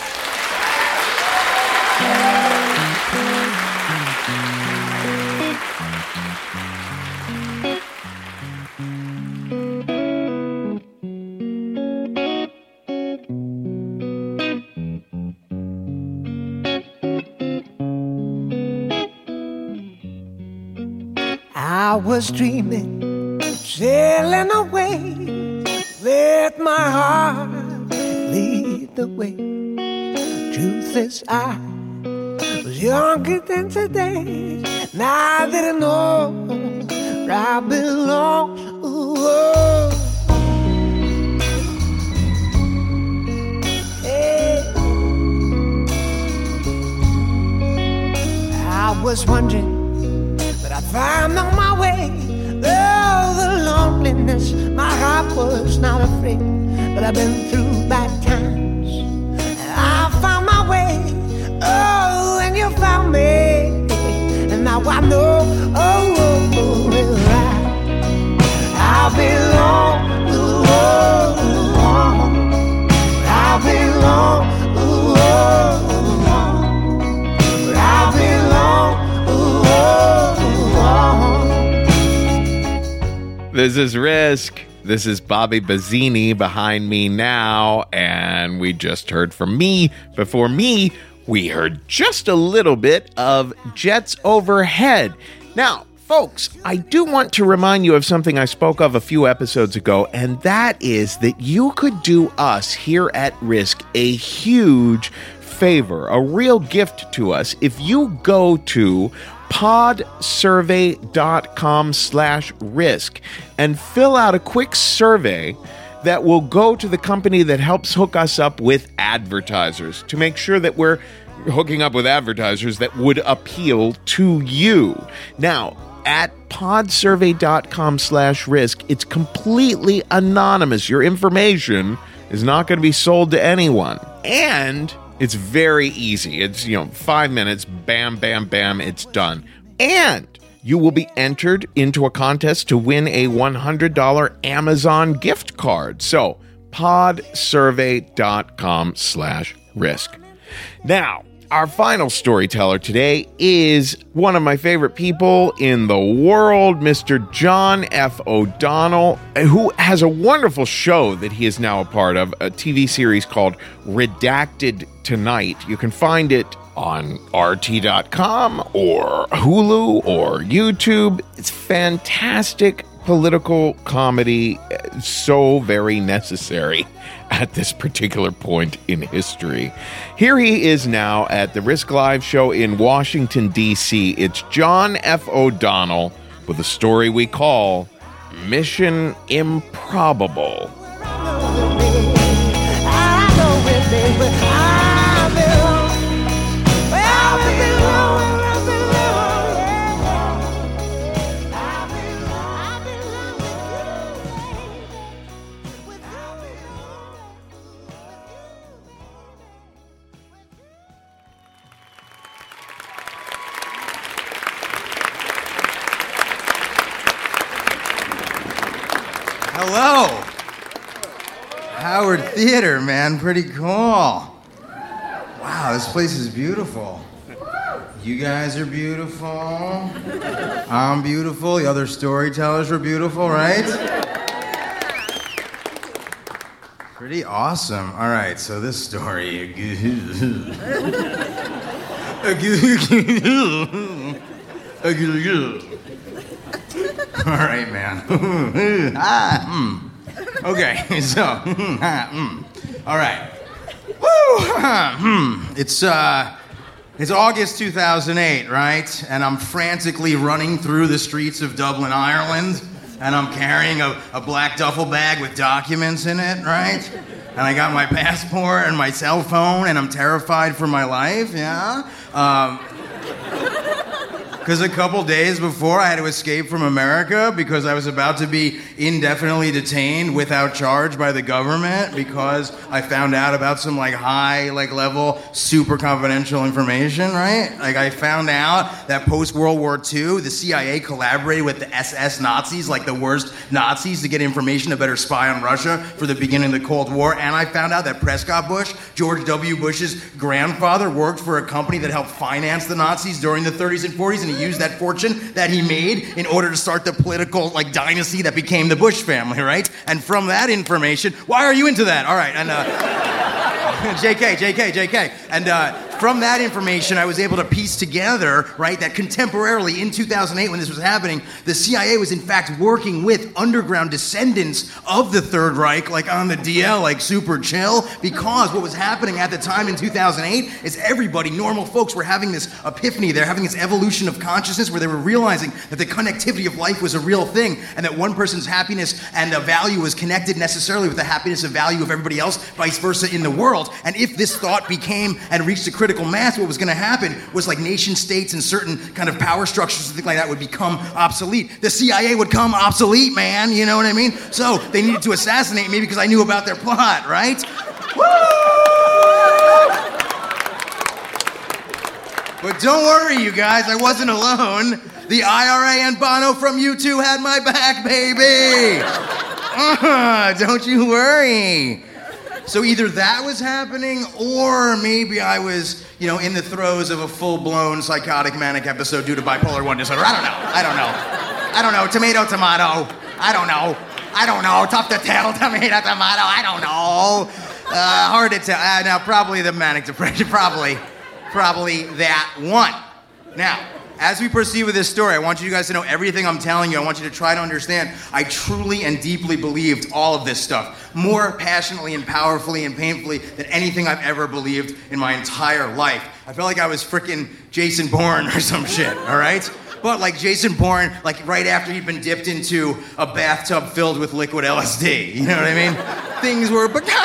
I was dreaming, sailing away, let my heart lead the way. Truth is, I was younger than today, and I didn't know where I belong. Ooh, oh. Hey. I was wondering, found on my way, oh, the loneliness, my heart was not afraid, but I've been through bad times, and I found my way, oh, and you found me, and now I know, oh, oh, oh where I, I belong, ooh, oh, oh, I belong, ooh, oh, oh, I belong, ooh, oh. This is Risk. This is Bobby Bazzini behind me now, and we just heard from me. Before me, we heard just a little bit of Jets Overhead. Now, folks, I do want to remind you of something I spoke of a few episodes ago, and that is that you could do us here at Risk a huge favor, a real gift to us, if you go to podsurvey.com slash risk and fill out a quick survey that will go to the company that helps hook us up with advertisers to make sure that we're hooking up with advertisers that would appeal to you. Now, at podsurvey.com slash risk, it's completely anonymous. Your information is not going to be sold to anyone. And it's very easy. It's, you know, five minutes, bam, bam, bam, it's done. And you will be entered into a contest to win a one hundred dollars Amazon gift card. So, podsurvey.com slash risk. Now, our final storyteller today is one of my favorite people in the world, Mister John F. O'Donnell, who has a wonderful show that he is now a part of, a T V series called Redacted Tonight. You can find it on R T dot com or Hulu or YouTube. It's fantastic political comedy, so very necessary at this particular point in history. Here he is now at the Risk Live show in Washington, D C. It's John F. O'Donnell with a story we call Mission Improbable. I know it, baby. I belong. I belong. Hello. Howard Theater, man. Pretty cool. Wow, this place is beautiful. You guys are beautiful. I'm beautiful. The other storytellers are beautiful, right? Pretty awesome. All right, so this story. All right, man. ah, mm. Okay, so, mm. all right. Woo! It's uh, it's August two thousand eight, right? And I'm frantically running through the streets of Dublin, Ireland, and I'm carrying a, a black duffel bag with documents in it, right? And I got my passport and my cell phone, and I'm terrified for my life, yeah? Um... Because a couple days before, I had to escape from America because I was about to be indefinitely detained without charge by the government because I found out about some like high like level super confidential information, right? Like I found out that post World War Two, the C I A collaborated with the S S Nazis, like the worst Nazis, to get information to better spy on Russia for the beginning of the Cold War. And I found out that Prescott Bush, George W. Bush's grandfather, worked for a company that helped finance the Nazis during the thirties and forties, and he used that fortune that he made in order to start the political like dynasty that became the Bush family, right? And from that information, why are you into that? All right, and uh, J K, J K, J K, and uh, from that information, I was able to piece together, right, that contemporarily in two thousand eight, when this was happening, the C I A was in fact working with underground descendants of the Third Reich, like on the D L, like super chill, because what was happening at the time in two thousand eight is everybody, normal folks, were having this epiphany. They're having this evolution of consciousness where they were realizing that the connectivity of life was a real thing, and that one person's happiness and a value was connected necessarily with the happiness and value of everybody else, vice versa in the world. And if this thought became and reached a critical mass, what was going to happen was like nation states and certain kind of power structures and things like that would become obsolete. The C I A would come obsolete, man, you know what I mean? So they needed to assassinate me because I knew about their plot, right? Woo! But don't worry, you guys, I wasn't alone. The I R A and Bono from U two had my back, baby! Uh, don't you worry. So either that was happening, or maybe I was, you know, in the throes of a full-blown psychotic manic episode due to bipolar one disorder. I don't know. I don't know. I don't know. Tomato, tomato. I don't know. I don't know. Tough to tell. Tomato, tomato. I don't know. Uh, hard to tell. Uh, now, probably the manic depression. Probably. Probably that one. Now, as we proceed with this story, I want you guys to know everything I'm telling you. I want you to try to understand. I truly and deeply believed all of this stuff, more passionately and powerfully and painfully than anything I've ever believed in my entire life. I felt like I was frickin' Jason Bourne or some shit, all right? But like Jason Bourne, like right after he'd been dipped into a bathtub filled with liquid L S D, you know what I mean? Things were,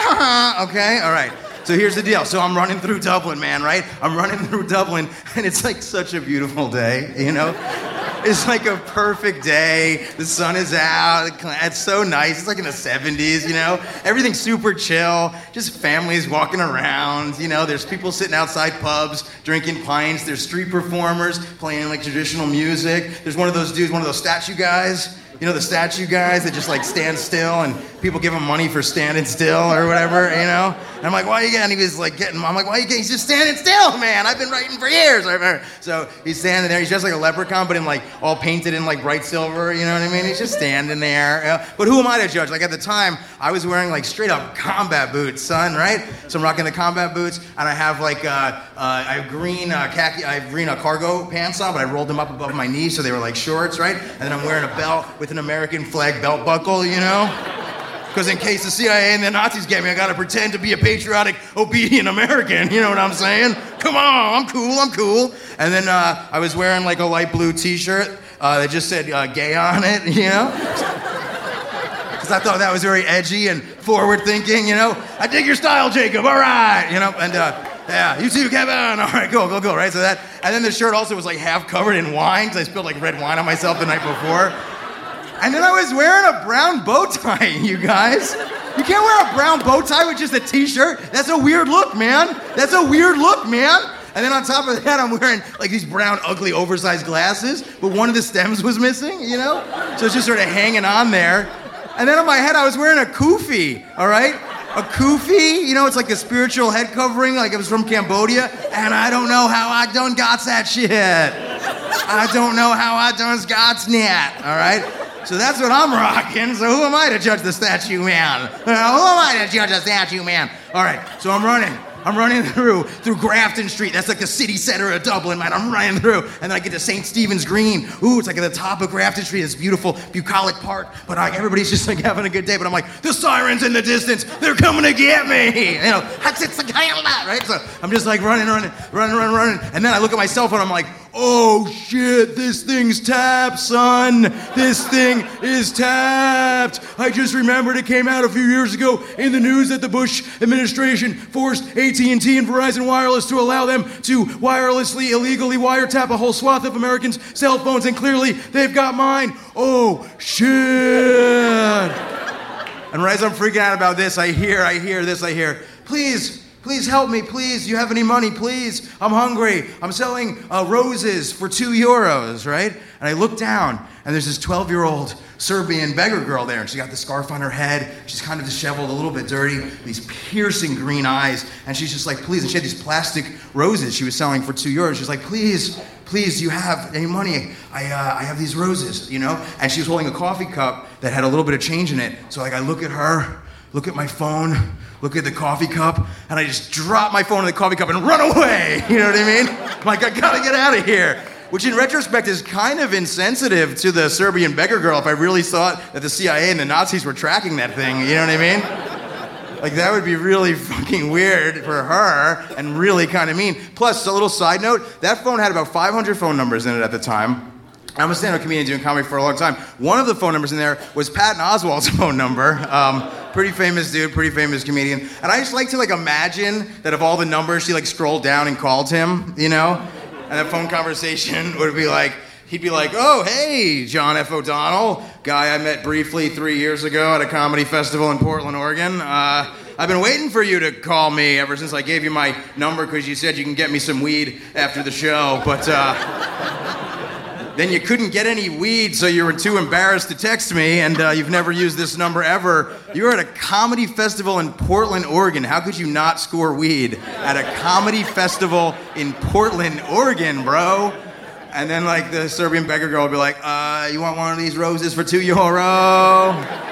okay, all right. So here's the deal. So I'm running through Dublin, man, right? I'm running through Dublin, and it's like such a beautiful day, you know? It's like a perfect day. The sun is out. It's so nice. It's like in the seventies, you know? Everything's super chill. Just families walking around, you know? There's people sitting outside pubs, drinking pints. There's street performers playing like traditional music. There's one of those dudes, one of those statue guys. You know, the statue guys that just like stand still and people give him money for standing still or whatever, you know? And I'm like, why are you getting, and he was like getting, I'm like, why are you getting, he's just standing still, man. I've been writing for years. So he's standing there, he's just like a leprechaun, but in like all painted in like bright silver, you know what I mean? He's just standing there. You know? But who am I to judge? Like at the time, I was wearing like straight up combat boots, son, right? So I'm rocking the combat boots and I have like, uh, uh, I have green uh, khaki, I have green uh, cargo pants on, but I rolled them up above my knees so they were like shorts, right? And then I'm wearing a belt with an American flag belt buckle, you know? Because in case the C I A and the Nazis get me, I gotta pretend to be a patriotic, obedient American, you know what I'm saying? Come on, I'm cool, I'm cool. And then uh, I was wearing like a light blue t-shirt uh, that just said uh, gay on it, you know? Because I thought that was very edgy and forward thinking, you know? I dig your style, Jacob, all right, you know? And uh, yeah, you too, Kevin, all right, go, go, go, right? So that, and then the shirt also was like half covered in wine, because I spilled like red wine on myself the night before. And then I was wearing a brown bow tie, you guys. You can't wear a brown bow tie with just a t-shirt. That's a weird look, man. That's a weird look, man. And then on top of that, I'm wearing like these brown, ugly, oversized glasses, but one of the stems was missing, you know? So it's just sort of hanging on there. And then on my head, I was wearing a kufi, all right? A kufi, you know, it's like a spiritual head covering, like it was from Cambodia. And I don't know how I done got that shit. I don't know how I done got that, all right? So that's what I'm rocking. So who am I to judge the statue man? Uh, who am I to judge the statue man? All right, so I'm running. I'm running through through Grafton Street. That's like the city center of Dublin, man. I'm running through. And then I get to Saint Stephen's Green. Ooh, it's like at the top of Grafton Street. It's beautiful, bucolic park. But like, everybody's just like having a good day. But I'm like, the sirens in the distance. They're coming to get me. You know, it's the kind of that, right? So I'm just like running, running, running, running, running. And then I look at my cell phone. I'm like, oh shit, this thing's tapped, son. This thing is tapped. I just remembered it came out a few years ago in the news that the Bush administration forced A T and T and Verizon Wireless to allow them to wirelessly, illegally wiretap a whole swath of Americans' cell phones, and clearly they've got mine. Oh shit. And right as I'm freaking out about this, I hear, I hear this, I hear, please, Please help me, please. Do you have any money, please? I'm hungry. I'm selling uh, roses for two euros, right? And I look down, and there's this twelve-year-old Serbian beggar girl there, and she got the scarf on her head. She's kind of disheveled, a little bit dirty, these piercing green eyes, and she's just like, please. And she had these plastic roses she was selling for two euros. She's like, please, please, do you have any money? I, uh, I have these roses, you know? And she was holding a coffee cup that had a little bit of change in it. So like, I look at her, look at my phone, look at the coffee cup, and I just drop my phone in the coffee cup and run away. You know what I mean? I'm like, I gotta get out of here. Which in retrospect is kind of insensitive to the Serbian beggar girl if I really thought that the C I A and the Nazis were tracking that thing. You know what I mean? Like, that would be really fucking weird for her and really kind of mean. Plus, a little side note, that phone had about five hundred phone numbers in it at the time. I'm a stand-up comedian doing comedy for a long time. One of the phone numbers in there was Patton Oswalt's phone number. Um, pretty famous dude, pretty famous comedian. And I just like to like imagine that of all the numbers, she like scrolled down and called him, you know? And that phone conversation would be like, he'd be like, oh, hey, John F. O'Donnell, guy I met briefly three years ago at a comedy festival in Portland, Oregon. Uh, I've been waiting for you to call me ever since I gave you my number because you said you can get me some weed after the show, but uh, then you couldn't get any weed, so you were too embarrassed to text me, and uh, you've never used this number ever. You were at a comedy festival in Portland, Oregon. How could you not score weed at a comedy festival in Portland, Oregon, bro? And then, like, the Serbian beggar girl would be like, uh, you want one of these roses for two euro?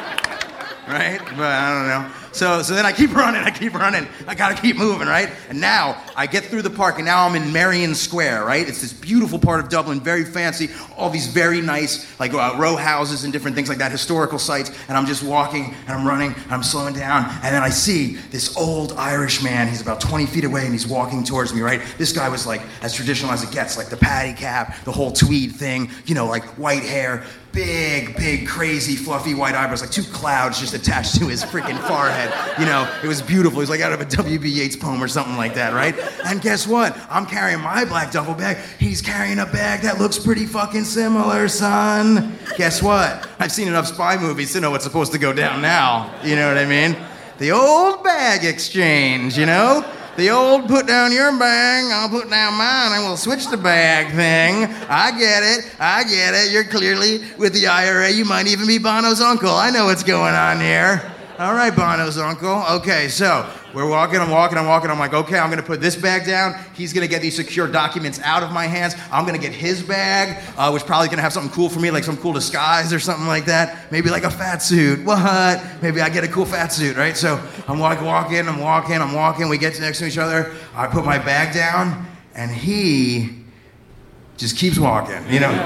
Right? But I don't know. So so then I keep running, I keep running. I gotta keep moving, right? And now I get through the park, and now I'm in Merrion Square, right? It's this beautiful part of Dublin, very fancy, all these very nice, like, uh, row houses and different things like that, historical sites. And I'm just walking, and I'm running, and I'm slowing down. And then I see this old Irish man. He's about twenty feet away, and he's walking towards me, right? This guy was, like, as traditional as it gets, like the patty cap, the whole tweed thing, you know, like white hair, big, big, crazy, fluffy white eyebrows, like two clouds just attached to his freaking forehead. You know, it was beautiful. It was like out of a W B Yeats poem or something like that, right? And guess what? I'm carrying my black duffel bag. He's carrying a bag that looks pretty fucking similar, son. Guess what? I've seen enough spy movies to know what's supposed to go down now. You know what I mean? The old bag exchange, you know? The old put down your bag, I'll put down mine, and we'll switch the bag thing. I get it, I get it. You're clearly with the I R A. You might even be Bono's uncle. I know what's going on here. All right, Bono's uncle. Okay, so we're walking, I'm walking, I'm walking. I'm like, okay, I'm going to put this bag down. He's going to get these secure documents out of my hands. I'm going to get his bag, uh, which probably going to have something cool for me, like some cool disguise or something like that. Maybe like a fat suit. What? Maybe I get a cool fat suit, right? So I'm walk, walking, I'm walking, I'm walking. We get next to each other. I put my bag down, and he just keeps walking, you know?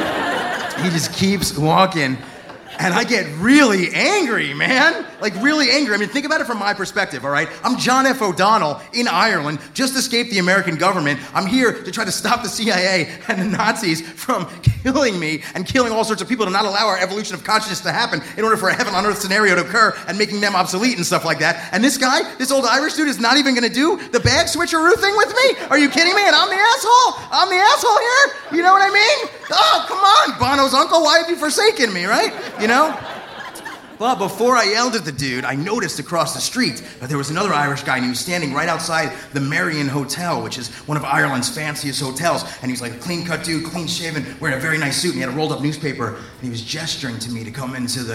He just keeps walking. And I get really angry, man. Like, really angry. I mean, think about it from my perspective, all right? I'm John F. O'Donnell in Ireland, just escaped the American government. I'm here to try to stop the C I A and the Nazis from killing me and killing all sorts of people, to not allow our evolution of consciousness to happen in order for a heaven on earth scenario to occur and making them obsolete and stuff like that. And this guy, this old Irish dude, is not even gonna do the bag switcheroo thing with me? Are you kidding me? And I'm the asshole? I'm the asshole here? You know what I mean? Oh, come on, Bono's uncle, why have you forsaken me, right? You know? Well, before I yelled at the dude, I noticed across the street that there was another Irish guy, and he was standing right outside the Merrion Hotel, which is one of Ireland's fanciest hotels. And he was like a clean-cut dude, clean-shaven, wearing a very nice suit, and he had a rolled-up newspaper, and he was gesturing to me to come into the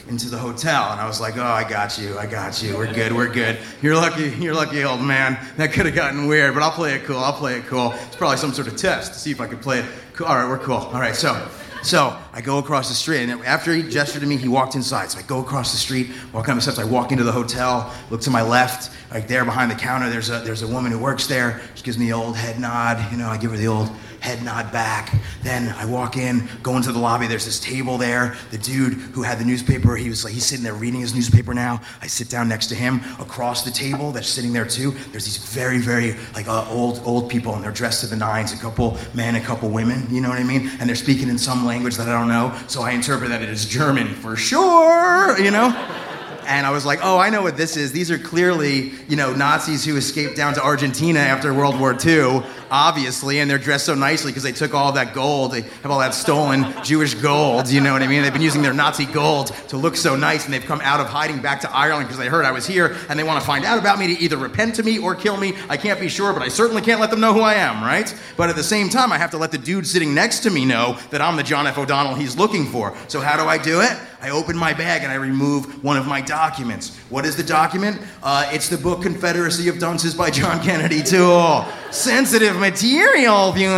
into the hotel. And I was like, oh, I got you, I got you. We're good, we're good. You're lucky, you're lucky, old man. That could have gotten weird, but I'll play it cool, I'll play it cool. It's probably some sort of test to see if I could play it cool. All right, we're cool. All right, so... So I go across the street, and after he gestured to me, he walked inside. So I go across the street, walk down the steps. I walk into the hotel, look to my left, like there behind the counter. There's a there's a woman who works there. She gives me the old head nod. You know, I give her the old head nod back. Then I walk in, go into the lobby. There's this table there. The dude who had the newspaper, he was like, he's sitting there reading his newspaper now. I sit down next to him. Across the table, that's sitting there too, there's these very, very like uh, old old people, and they're dressed to the nines. A couple men, a couple women. You know what I mean? And they're speaking in some language that I don't know, so I interpret that it is German for sure, you know? And I was like, oh, I know what this is. These are clearly, you know, Nazis who escaped down to Argentina after World War Two, obviously, and they're dressed so nicely because they took all that gold. They have all that stolen Jewish gold, you know what I mean? They've been using their Nazi gold to look so nice, and they've come out of hiding back to Ireland because they heard I was here, and they want to find out about me to either repent to me or kill me. I can't be sure, but I certainly can't let them know who I am, right? But at the same time, I have to let the dude sitting next to me know that I'm the John F. O'Donnell he's looking for. So how do I do it? I open my bag and I remove one of my documents. What is the document? Uh, it's the book Confederacy of Dunces by John Kennedy Toole. Sensitive material, you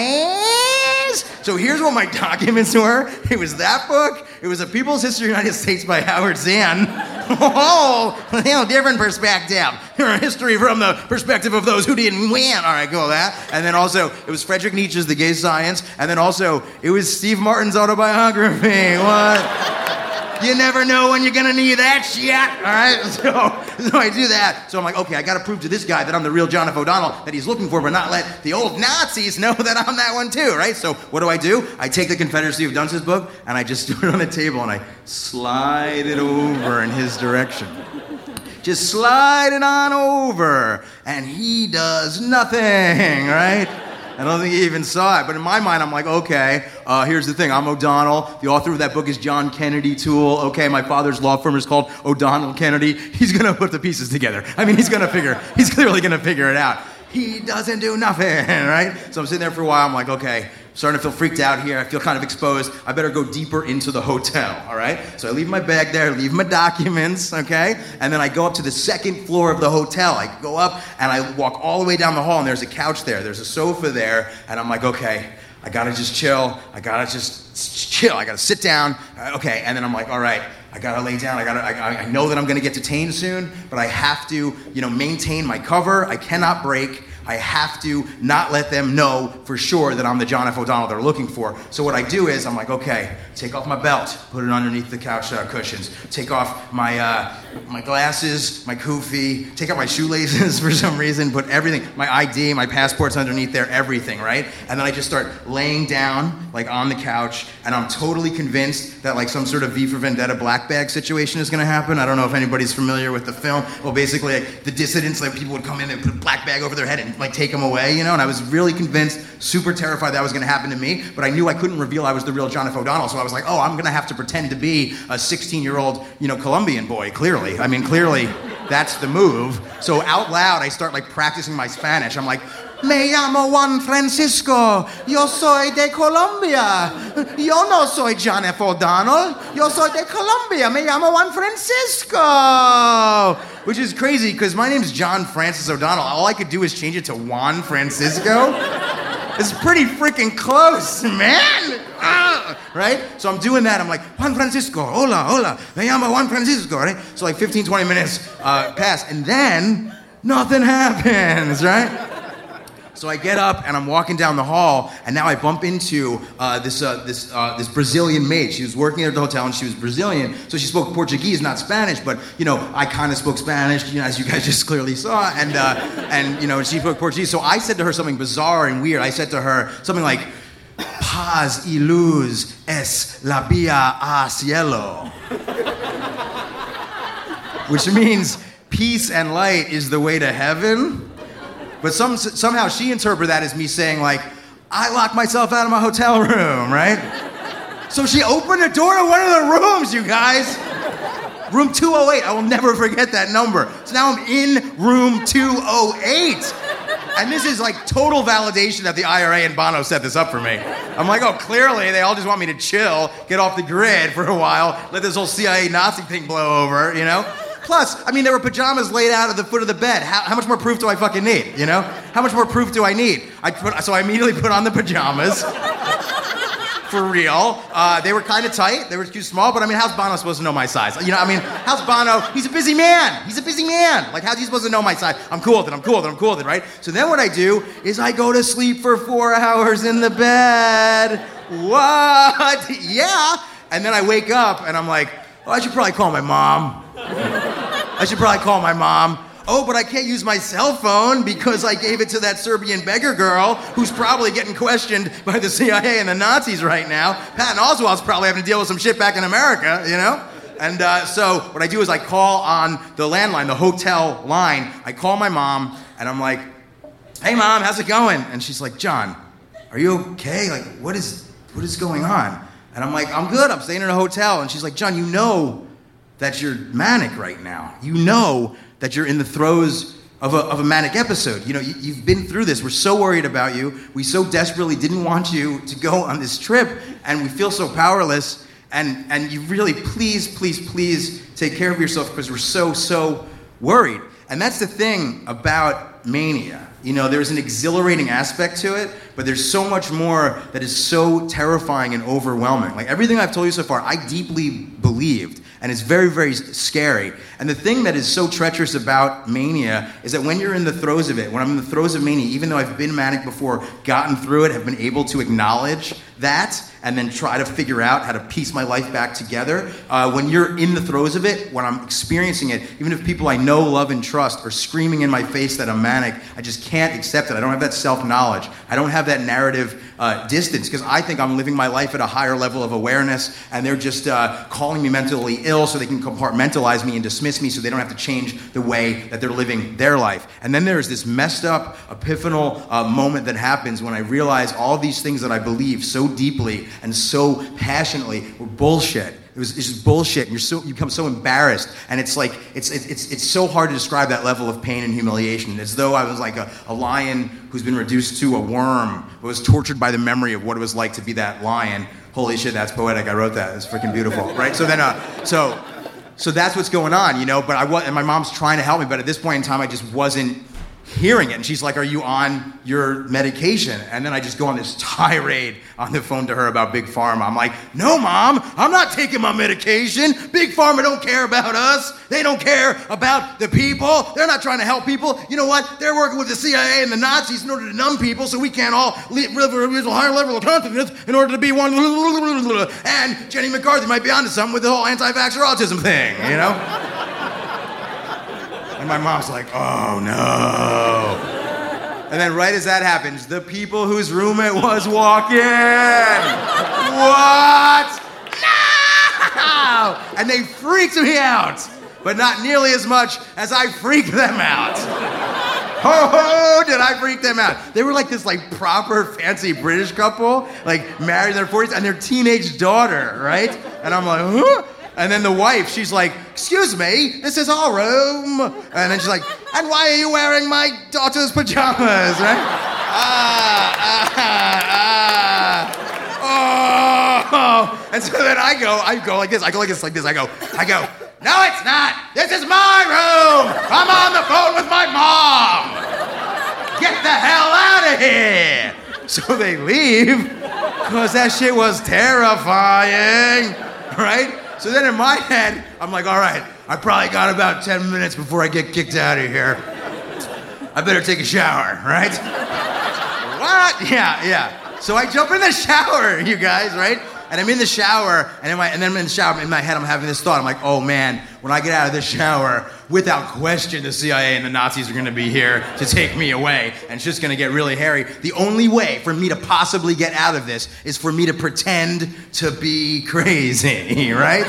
guys. So here's what my documents were. It was that book. It was A People's History of the United States by Howard Zinn. Oh, you know, different perspective. History from the perspective of those who didn't win. All right, cool, that. And then also, it was Friedrich Nietzsche's The Gay Science. And then also, it was Steve Martin's autobiography. What? You never know when you're gonna need that shit, all right? So, so I do that. So I'm like, okay, I gotta prove to this guy that I'm the real John F. O'Donnell that he's looking for, but not let the old Nazis know that I'm that one too, right? So what do I do? I take the Confederacy of Dunces book, and I just throw it on the table, and I slide it over in his direction. Just slide it on over, and he does nothing, right? I don't think he even saw it, but in my mind, I'm like, okay, uh, here's the thing. I'm O'Donnell. The author of that book is John Kennedy Toole. Okay, my father's law firm is called O'Donnell Kennedy. He's gonna put the pieces together. I mean, he's gonna figure, he's clearly gonna figure it out. He doesn't do nothing, right? So I'm sitting there for a while. I'm like, okay, I'm starting to feel freaked out here. I feel kind of exposed. I better go deeper into the hotel, all right? So I leave my bag there, leave my documents, okay? And then I go up to the second floor of the hotel. I go up and I walk all the way down the hall, and there's a couch there. There's a sofa there, and I'm like, okay, I gotta just chill. I gotta just chill. I gotta sit down. Uh, okay, and then I'm like, all right, I gotta lay down. I gotta. I, I know that I'm gonna get detained soon, but I have to, you know, maintain my cover. I cannot break. I have to not let them know for sure that I'm the John F. O'Donnell they're looking for. So what I do is I'm like, okay, take off my belt, put it underneath the couch uh, cushions, take off my uh, my glasses, my kufi, take out my shoelaces for some reason, put everything, my I D, my passport's underneath there, everything, right? And then I just start laying down, like on the couch, and I'm totally convinced that like some sort of V for Vendetta black bag situation is gonna happen. I don't know if anybody's familiar with the film. Well, basically, like, the dissidents, like people would come in and put a black bag over their head and like take them away, you know, and I was really convinced, super terrified that was gonna happen to me, but I knew I couldn't reveal I was the real John F. O'Donnell, so I was like, oh, I'm gonna have to pretend to be a sixteen-year-old, you know, Colombian boy, clearly. I mean, clearly, that's the move. So out loud, I start like practicing my Spanish. I'm like, me llamo Juan Francisco. Yo soy de Colombia. Yo no soy John F. O'Donnell. Yo soy de Colombia. Me llamo Juan Francisco. Which is crazy because my name's John Francis O'Donnell. All I could do is change it to Juan Francisco. It's pretty freaking close, man. Ah, right? So I'm doing that. I'm like, Juan Francisco, hola, hola. Me llamo Juan Francisco, right? So like fifteen, twenty minutes uh, pass, and then nothing happens, right? So I get up and I'm walking down the hall, and now I bump into uh, this uh, this uh, this Brazilian maid. She was working at the hotel, and she was Brazilian, so she spoke Portuguese, not Spanish. But you know, I kind of spoke Spanish, you know, as you guys just clearly saw, and uh, and you know, she spoke Portuguese. So I said to her something bizarre and weird. I said to her something like, "Paz y luz es la vía a cielo," which means peace and light is the way to heaven. But some, somehow she interpreted that as me saying, like, I locked myself out of my hotel room, right? So she opened the door to one of the rooms, you guys. Room two oh eight. I will never forget that number. So now I'm in room two oh eight. And this is like total validation that the I R A and Bono set this up for me. I'm like, oh, clearly they all just want me to chill, get off the grid for a while, let this whole C I A Nazi thing blow over, you know? Plus, I mean, there were pajamas laid out at the foot of the bed. How, how much more proof do I fucking need, you know? How much more proof do I need? I put, so I immediately put on the pajamas. For real. Uh, they were kind of tight. They were too small, but I mean, how's Bono supposed to know my size? You know, I mean, how's Bono? He's a busy man. He's a busy man. Like, how's he supposed to know my size? I'm cool with it. I'm cool with it. I'm cool with it, right? So then what I do is I go to sleep for four hours in the bed. What? Yeah. And then I wake up and I'm like, oh, I should probably call my mom. I should probably call my mom. Oh, but I can't use my cell phone because I gave it to that Serbian beggar girl who's probably getting questioned by the C I A and the Nazis right now. Patton Oswalt's probably having to deal with some shit back in America, you know? And uh, so what I do is I call on the landline, the hotel line. I call my mom and I'm like, hey, Mom, how's it going? And she's like, John, are you okay? Like, what is, what is going on? And I'm like, I'm good. I'm staying in a hotel. And she's like, John, you know that you're manic right now. You know that you're in the throes of a, of a manic episode. You know, you, you've been through this. We're so worried about you. We so desperately didn't want you to go on this trip, and we feel so powerless. And, and you really, please, please, please take care of yourself because we're so, so worried. And that's the thing about mania. You know, there's an exhilarating aspect to it, but there's so much more that is so terrifying and overwhelming. Like everything I've told you so far, I deeply believed. And it's very, very scary. And the thing that is so treacherous about mania is that when you're in the throes of it, when I'm in the throes of mania, even though I've been manic before, gotten through it, have been able to acknowledge that, and then try to figure out how to piece my life back together, uh, when you're in the throes of it, when I'm experiencing it, even if people I know, love, and trust are screaming in my face that I'm manic, I just can't accept it. I don't have that self-knowledge. I don't have that narrative uh, distance, because I think I'm living my life at a higher level of awareness, and they're just uh, calling me mentally ill so they can compartmentalize me and dismiss me so they don't have to change the way that they're living their life. And then there's this messed up epiphanal uh, moment that happens when I realize all these things that I believe so deeply and so passionately were bullshit. It was it's just bullshit, and you're so you become so embarrassed, and it's like it's it's it's so hard to describe that level of pain and humiliation. It's as though I was like a, a lion who's been reduced to a worm, who was tortured by the memory of what it was like to be that lion. Holy shit, that's poetic. I wrote that. It's freaking beautiful, right? So then, uh, so so that's what's going on, you know. But I was, and my mom's trying to help me, but at this point in time, I just wasn't hearing it. And she's like, are you on your medication? And then I just go on this tirade on the phone to her about Big Pharma. I'm like, no, Mom, I'm not taking my medication. Big Pharma don't care about us. They don't care about the people. They're not trying to help people. You know what? They're working with the C I A and the Nazis in order to numb people so we can't all live a higher level of consciousness in order to be one. And Jenny McCarthy might be onto something with the whole anti-vaxxer autism thing, you know? And my mom's like, oh no. And then right as that happens, the people whose room it was walk in. What? No! And they freaked me out, but not nearly as much as I freaked them out. Ho ho, did I freak them out. They were like this like proper fancy British couple, like married in their forties, and their teenage daughter, right? And I'm like, huh? And then the wife, she's like, excuse me, this is our room. And then she's like, and why are you wearing my daughter's pajamas, right? Ah, ah, ah, oh. And so then I go, I go like this, I go like this, like this, I go, I go, no, it's not. This is my room. I'm on the phone with my mom. Get the hell out of here. So they leave, because that shit was terrifying, right? So then in my head, I'm like, all right, I probably got about ten minutes before I get kicked out of here. I better take a shower, right? What? Yeah, yeah. So I jump in the shower, you guys, right? And I'm in the shower, and, in my, and then I'm in the shower, in my head, I'm having this thought. I'm like, oh man, when I get out of this shower, without question, the C I A and the Nazis are gonna be here to take me away, and it's just gonna get really hairy. The only way for me to possibly get out of this is for me to pretend to be crazy, right?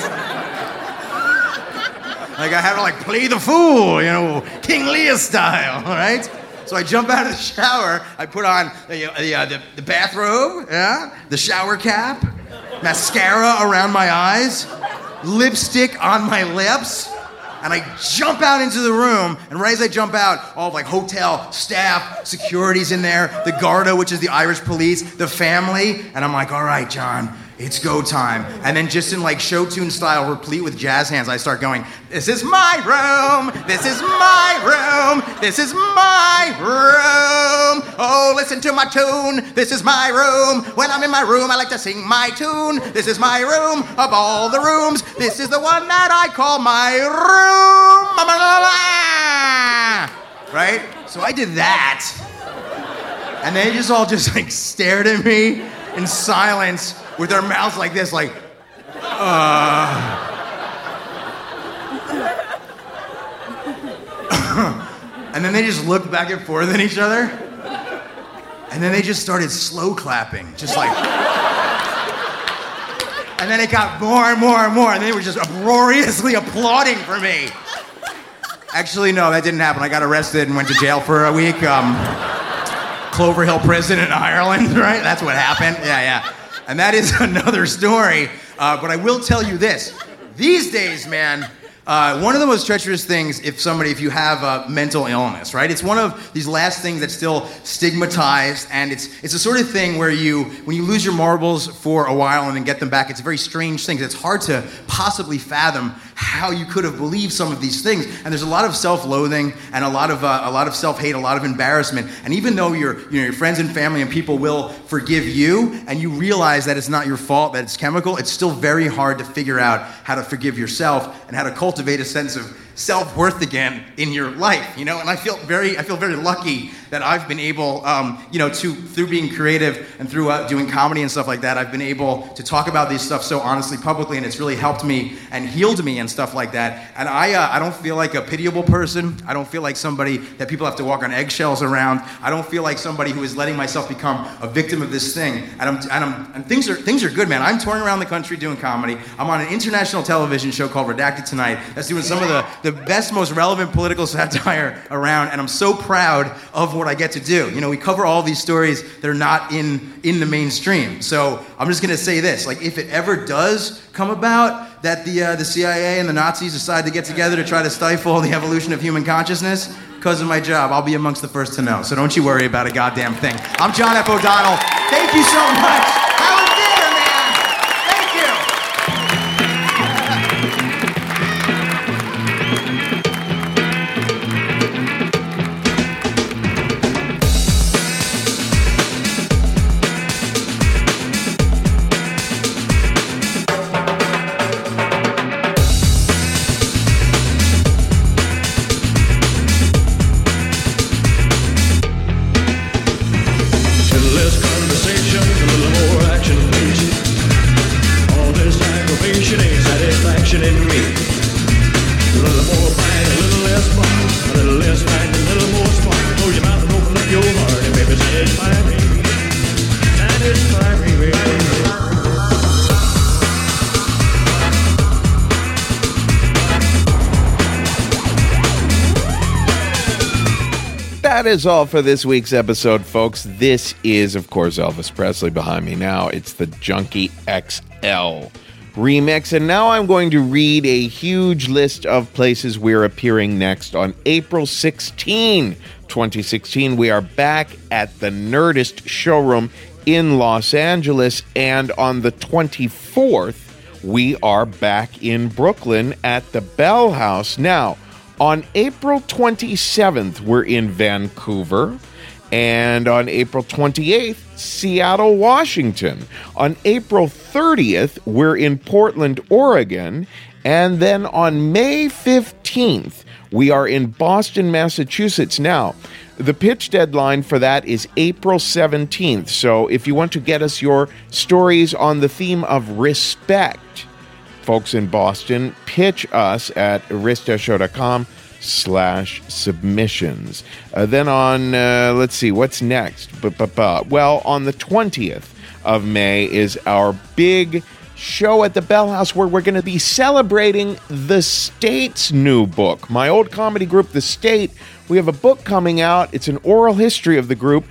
Like I have to like play the fool, you know, King Lear style, right? So I jump out of the shower, I put on the, the, uh, the, the bathrobe, yeah, the shower cap, mascara around my eyes, lipstick on my lips, and I jump out into the room, and right as I jump out, all of like hotel staff, security's in there, the Garda, which is the Irish police, the family, and I'm like, all right, John, it's go time. And then just in like show tune style, replete with jazz hands, I start going, this is my room, this is my room, this is my room. Oh, listen to my tune, this is my room. When I'm in my room, I like to sing my tune. This is my room of all the rooms. This is the one that I call my room. Right? So I did that. And they just all just like stared at me in silence with their mouths like this, like, uh. And then they just looked back and forth at each other. And then they just started slow clapping, just like. And then it got more and more and more, and they were just uproariously applauding for me. Actually, no, that didn't happen. I got arrested and went to jail for a week. Um, Clover Hill Prison in Ireland, right? That's what happened. Yeah, yeah. And that is another story. Uh, but I will tell you this. These days, man, uh, one of the most treacherous things if somebody, if you have a mental illness, right? It's one of these last things that's still stigmatized, and it's it's the sort of thing where you, when you lose your marbles for a while and then get them back, it's a very strange thing. It's hard to possibly fathom how you could have believed some of these things. And there's a lot of self-loathing and a lot of uh, a lot of self-hate, a lot of embarrassment. And even though your you know your friends and family and people will forgive you, and you realize that it's not your fault, that it's chemical, it's still very hard to figure out how to forgive yourself and how to cultivate a sense of self-worth again in your life, you know. And I feel very, I feel very lucky that I've been able, um, you know, to through being creative and through uh, doing comedy and stuff like that, I've been able to talk about these stuff so honestly, publicly, and it's really helped me and healed me and stuff like that. And I, uh, I don't feel like a pitiable person. I don't feel like somebody that people have to walk on eggshells around. I don't feel like somebody who is letting myself become a victim of this thing. And I'm, and I'm, and things are, things are good, man. I'm touring around the country doing comedy. I'm on an international television show called Redacted Tonight that's doing some of the the best, most relevant political satire around, and I'm so proud of what I get to do. You know, we cover all these stories that are not in, in the mainstream. So I'm just gonna say this, like, if it ever does come about that the uh, the C I A and the Nazis decide to get together to try to stifle the evolution of human consciousness, because of my job, I'll be amongst the first to know. So don't you worry about a goddamn thing. I'm John F. O'Donnell. Thank you so much. Have a dinner, man. Thank you. That is all for this week's episode, folks. This is, of course, Elvis Presley behind me now. It's the Junkie X L remix. And now I'm going to read a huge list of places we're appearing next. On April sixteenth, twenty sixteen, we are back at the Nerdist showroom in Los Angeles. And on the twenty-fourth, we are back in Brooklyn at the Bell House. Now, on April twenty-seventh, we're in Vancouver. And on April twenty-eighth, Seattle, Washington. On April thirtieth, we're in Portland, Oregon. And then on May fifteenth, we are in Boston, Massachusetts. Now, the pitch deadline for that is April seventeenth. So if you want to get us your stories on the theme of respect, folks in Boston, pitch us at arista.show.com slash submissions. Uh, then on, uh, let's see, what's next? Ba-ba-ba. Well, on the twentieth of May is our big show at the Bell House where we're going to be celebrating The State's new book. My old comedy group, The State, we have a book coming out. It's an oral history of the group.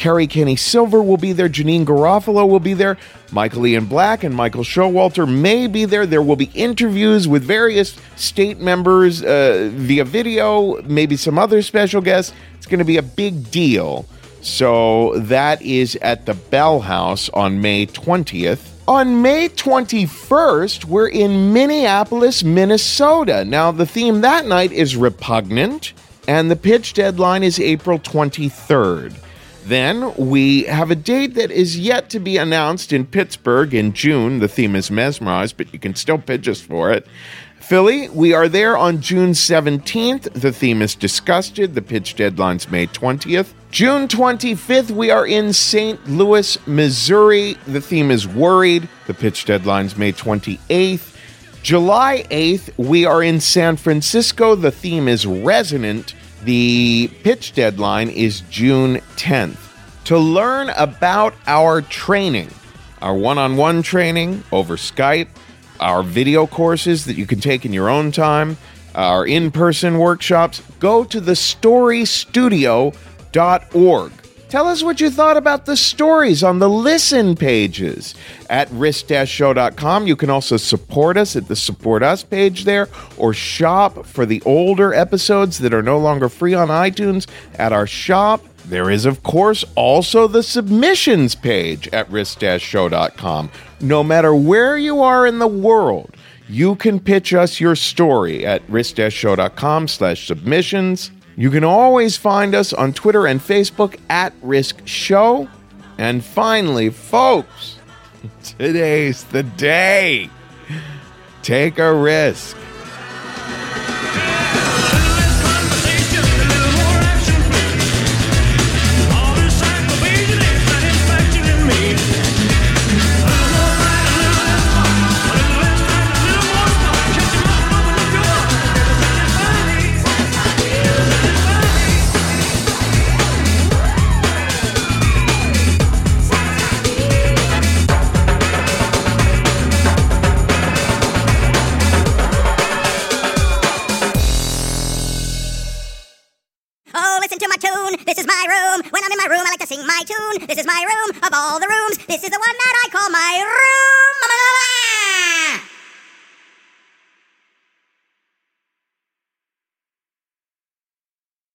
Kerry Kenny Silver will be there. Janine Garofalo will be there. Michael Ian Black and Michael Showalter may be there. There will be interviews with various state members uh, via video, maybe some other special guests. It's going to be a big deal. So that is at the Bell House on May twentieth. On May twenty-first, we're in Minneapolis, Minnesota. Now, the theme that night is Repugnant, and the pitch deadline is April twenty-third. Then we have a date that is yet to be announced in Pittsburgh in June. The theme is Mesmerized, but you can still pitch us for it. Philly, we are there on June seventeenth. The theme is Disgusted. The pitch deadline's May twentieth. June twenty-fifth, we are in Saint Louis, Missouri. The theme is Worried. The pitch deadline's May twenty-eighth. July eighth, we are in San Francisco. The theme is Resonant. The pitch deadline is June tenth. To learn about our training, our one-on-one training over Skype, our video courses that you can take in your own time, our in-person workshops, go to the story studio dot org. Tell us what you thought about the stories on the listen pages at risk dash show dot com. You can also support us at the Support Us page there, or shop for the older episodes that are no longer free on iTunes at our shop. There is, of course, also the submissions page at risk dash show dot com. No matter where you are in the world, you can pitch us your story at risk dash show dot com slash submissions. You can always find us on Twitter and Facebook at Risk Show. And finally, folks, today's the day. Take a risk. This is my room. When I'm in my room, I like to sing my tune. This is my room of all the rooms. This is the one that I call my room.